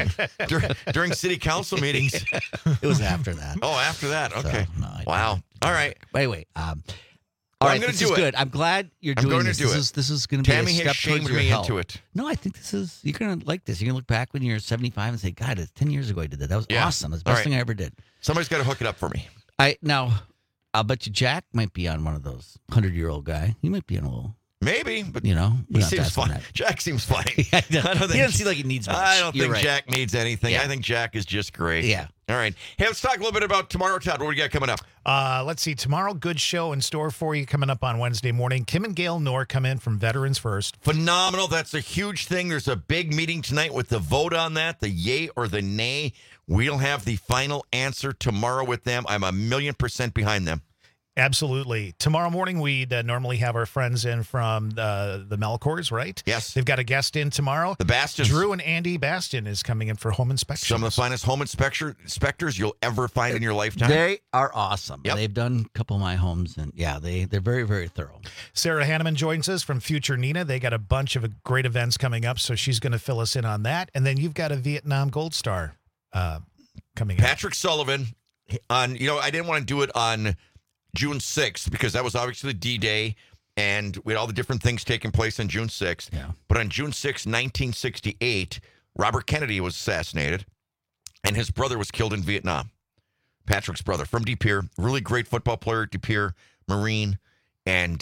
[SPEAKER 17] During city council meetings.
[SPEAKER 2] It was after that.
[SPEAKER 17] Oh, after that. Okay.
[SPEAKER 2] So, no,
[SPEAKER 17] wow. All right.
[SPEAKER 2] Anyway, all
[SPEAKER 17] I'm
[SPEAKER 2] right,
[SPEAKER 17] going
[SPEAKER 2] this
[SPEAKER 17] to
[SPEAKER 2] is
[SPEAKER 17] do it.
[SPEAKER 2] good. I'm glad you're
[SPEAKER 17] I'm
[SPEAKER 2] doing
[SPEAKER 17] going
[SPEAKER 2] this.
[SPEAKER 17] to do it.
[SPEAKER 2] This is going to be
[SPEAKER 17] Tammy
[SPEAKER 2] a
[SPEAKER 17] has
[SPEAKER 2] step
[SPEAKER 17] shamed
[SPEAKER 2] towards your
[SPEAKER 17] me
[SPEAKER 2] health.
[SPEAKER 17] into it.
[SPEAKER 2] No, I think you're going to like this. You're going to look back when you're 75 and say, God, it's 10 years ago I did that. That was awesome. That's the best thing I ever did.
[SPEAKER 17] Somebody's got to hook it up for me.
[SPEAKER 2] Now, I'll bet you Jack might be on one of those 100-year-old guy. He might be on a little...
[SPEAKER 17] Maybe, but
[SPEAKER 2] he
[SPEAKER 17] seems fine. Jack seems fine.
[SPEAKER 2] He doesn't seem like he needs much.
[SPEAKER 17] I don't
[SPEAKER 2] You're
[SPEAKER 17] think
[SPEAKER 2] right.
[SPEAKER 17] Jack needs anything.
[SPEAKER 2] Yeah.
[SPEAKER 17] I think Jack is just great.
[SPEAKER 2] Yeah.
[SPEAKER 17] All right. Hey, let's talk a little bit about tomorrow, Todd. What do we got coming up?
[SPEAKER 1] Let's see. Tomorrow, good show in store for you coming up on Wednesday morning. Kim and Gail Knorr come in from Veterans First.
[SPEAKER 17] Phenomenal. That's a huge thing. There's a big meeting tonight with the vote on that, the yay or the nay. We'll have the final answer tomorrow with them. I'm 1,000,000% behind them.
[SPEAKER 1] Absolutely. Tomorrow morning, we'd normally have our friends in from the Melcors, right?
[SPEAKER 17] Yes.
[SPEAKER 1] They've got a guest in tomorrow.
[SPEAKER 17] The Bastions.
[SPEAKER 1] Drew and Andy Bastion is coming in for home inspection.
[SPEAKER 17] Some of the finest home inspectors you'll ever find in your lifetime.
[SPEAKER 2] They are awesome.
[SPEAKER 17] Yep.
[SPEAKER 2] They've done a couple of my homes, and they're very, very thorough.
[SPEAKER 1] Sarah Hanneman joins us from Future Nina. They got a bunch of great events coming up, so she's going to fill us in on that. And then you've got a Vietnam Gold Star coming up.
[SPEAKER 17] Patrick Sullivan I didn't want to do it on June 6th, because that was obviously D-Day, and we had all the different things taking place on June 6th.
[SPEAKER 2] Yeah.
[SPEAKER 17] But on June 6th, 1968, Robert Kennedy was assassinated, and his brother was killed in Vietnam. Patrick's brother from De Pere, really great football player, De Pere, Marine, and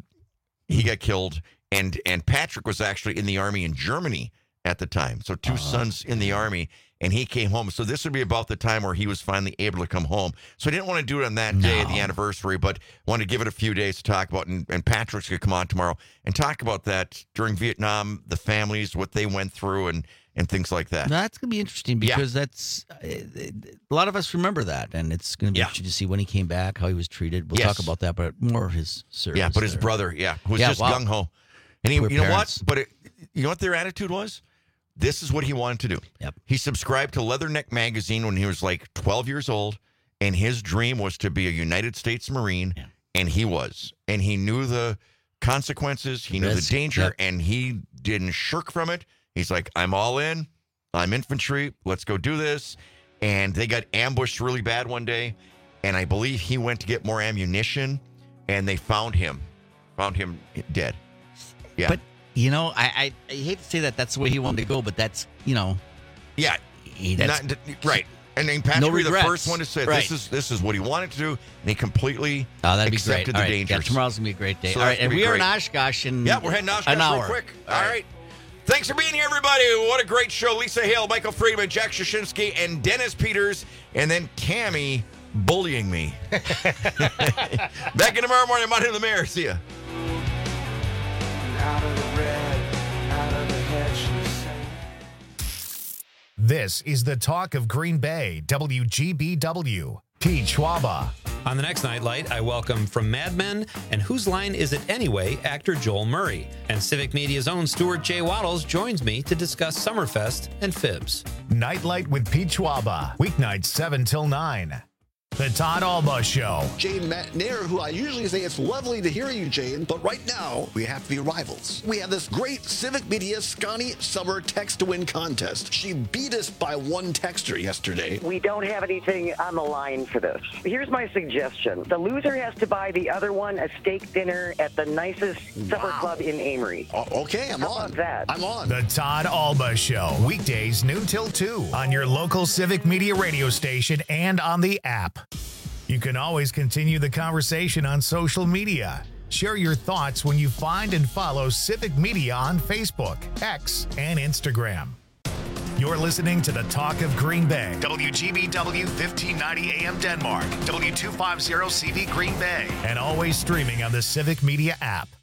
[SPEAKER 17] he got killed. And Patrick was actually in the Army in Germany at the time. So two sons in the Army, and he came home. So this would be about the time where he was finally able to come home. So I didn't want to do it on that day, the anniversary, but wanted to give it a few days to talk about. And Patrick's going to come on tomorrow and talk about that during Vietnam, the families, what they went through, and things like that.
[SPEAKER 2] That's going to be interesting, because that's a lot of us remember that, and it's going to be interesting to see when he came back, how he was treated. We'll talk about that, but more of his service.
[SPEAKER 17] Yeah, but his brother, who was just gung-ho. And you know what? But you know what their attitude was? This is what he wanted to do.
[SPEAKER 2] Yep.
[SPEAKER 17] He subscribed to Leatherneck magazine when he was like 12 years old, and his dream was to be a United States Marine, and he was. And he knew the consequences, he knew the danger, and he didn't shirk from it. He's like, I'm all in. I'm infantry. Let's go do this. And they got ambushed really bad one day, and I believe he went to get more ammunition, and they found him dead. Yeah.
[SPEAKER 2] But, I hate to say that that's the way he wanted to go, but that's,
[SPEAKER 17] Yeah. Right. And then Patrick
[SPEAKER 2] No
[SPEAKER 17] would be the
[SPEAKER 2] regrets.
[SPEAKER 17] first one to say
[SPEAKER 2] Right.
[SPEAKER 17] this is what he wanted to do, and he completely
[SPEAKER 2] that'd be
[SPEAKER 17] accepted
[SPEAKER 2] great. All
[SPEAKER 17] the
[SPEAKER 2] right.
[SPEAKER 17] dangers.
[SPEAKER 2] Yeah, tomorrow's going to be a great day.
[SPEAKER 17] So
[SPEAKER 2] All
[SPEAKER 17] that's
[SPEAKER 2] right, and
[SPEAKER 17] gonna be
[SPEAKER 2] we are in
[SPEAKER 17] great.
[SPEAKER 2] Oshkosh in
[SPEAKER 17] we're heading to Oshkosh
[SPEAKER 2] an hour.
[SPEAKER 17] real quick. All right. Thanks for being here, everybody. What a great show. Lisa Hale, Michael Friedman, Jack Shashinsky, and Dennis Peters, and then Tammy bullying me. Back in tomorrow morning, Monday in the Mayor. See ya.
[SPEAKER 7] Out of the red, out of the head, she said.
[SPEAKER 1] This is the talk of Green Bay, WGBW. Pete Schwaba.
[SPEAKER 22] On the next Nightlight, I welcome from Mad Men and Whose Line Is It Anyway, actor Joel Murray. And Civic Media's own Stuart J. Waddles joins me to discuss Summerfest and Fibs.
[SPEAKER 1] Nightlight with Pete Schwaba. Weeknights 7 till 9. The Todd Alba Show.
[SPEAKER 8] Jane McNair, who I usually say it's lovely to hear you, Jane, but right now we have to be rivals. We have this great Civic Media Scotty Summer Text to Win contest. She beat us by one texter yesterday.
[SPEAKER 9] We don't have anything on the line for this. Here's my suggestion. The loser has to buy the other one a steak dinner at the nicest supper club in Amory.
[SPEAKER 8] Okay, I'm on.
[SPEAKER 9] How about that?
[SPEAKER 8] I'm on.
[SPEAKER 1] The Todd Alba Show. Weekdays noon till 2 on your local Civic Media radio station and on the app. You can always continue the conversation on social media. Share your thoughts when you find and follow Civic Media on Facebook, X, and Instagram. You're listening to the Talk of Green Bay. WGBW 1590 AM Denmark. W250 CV Green Bay. And always streaming on the Civic Media app.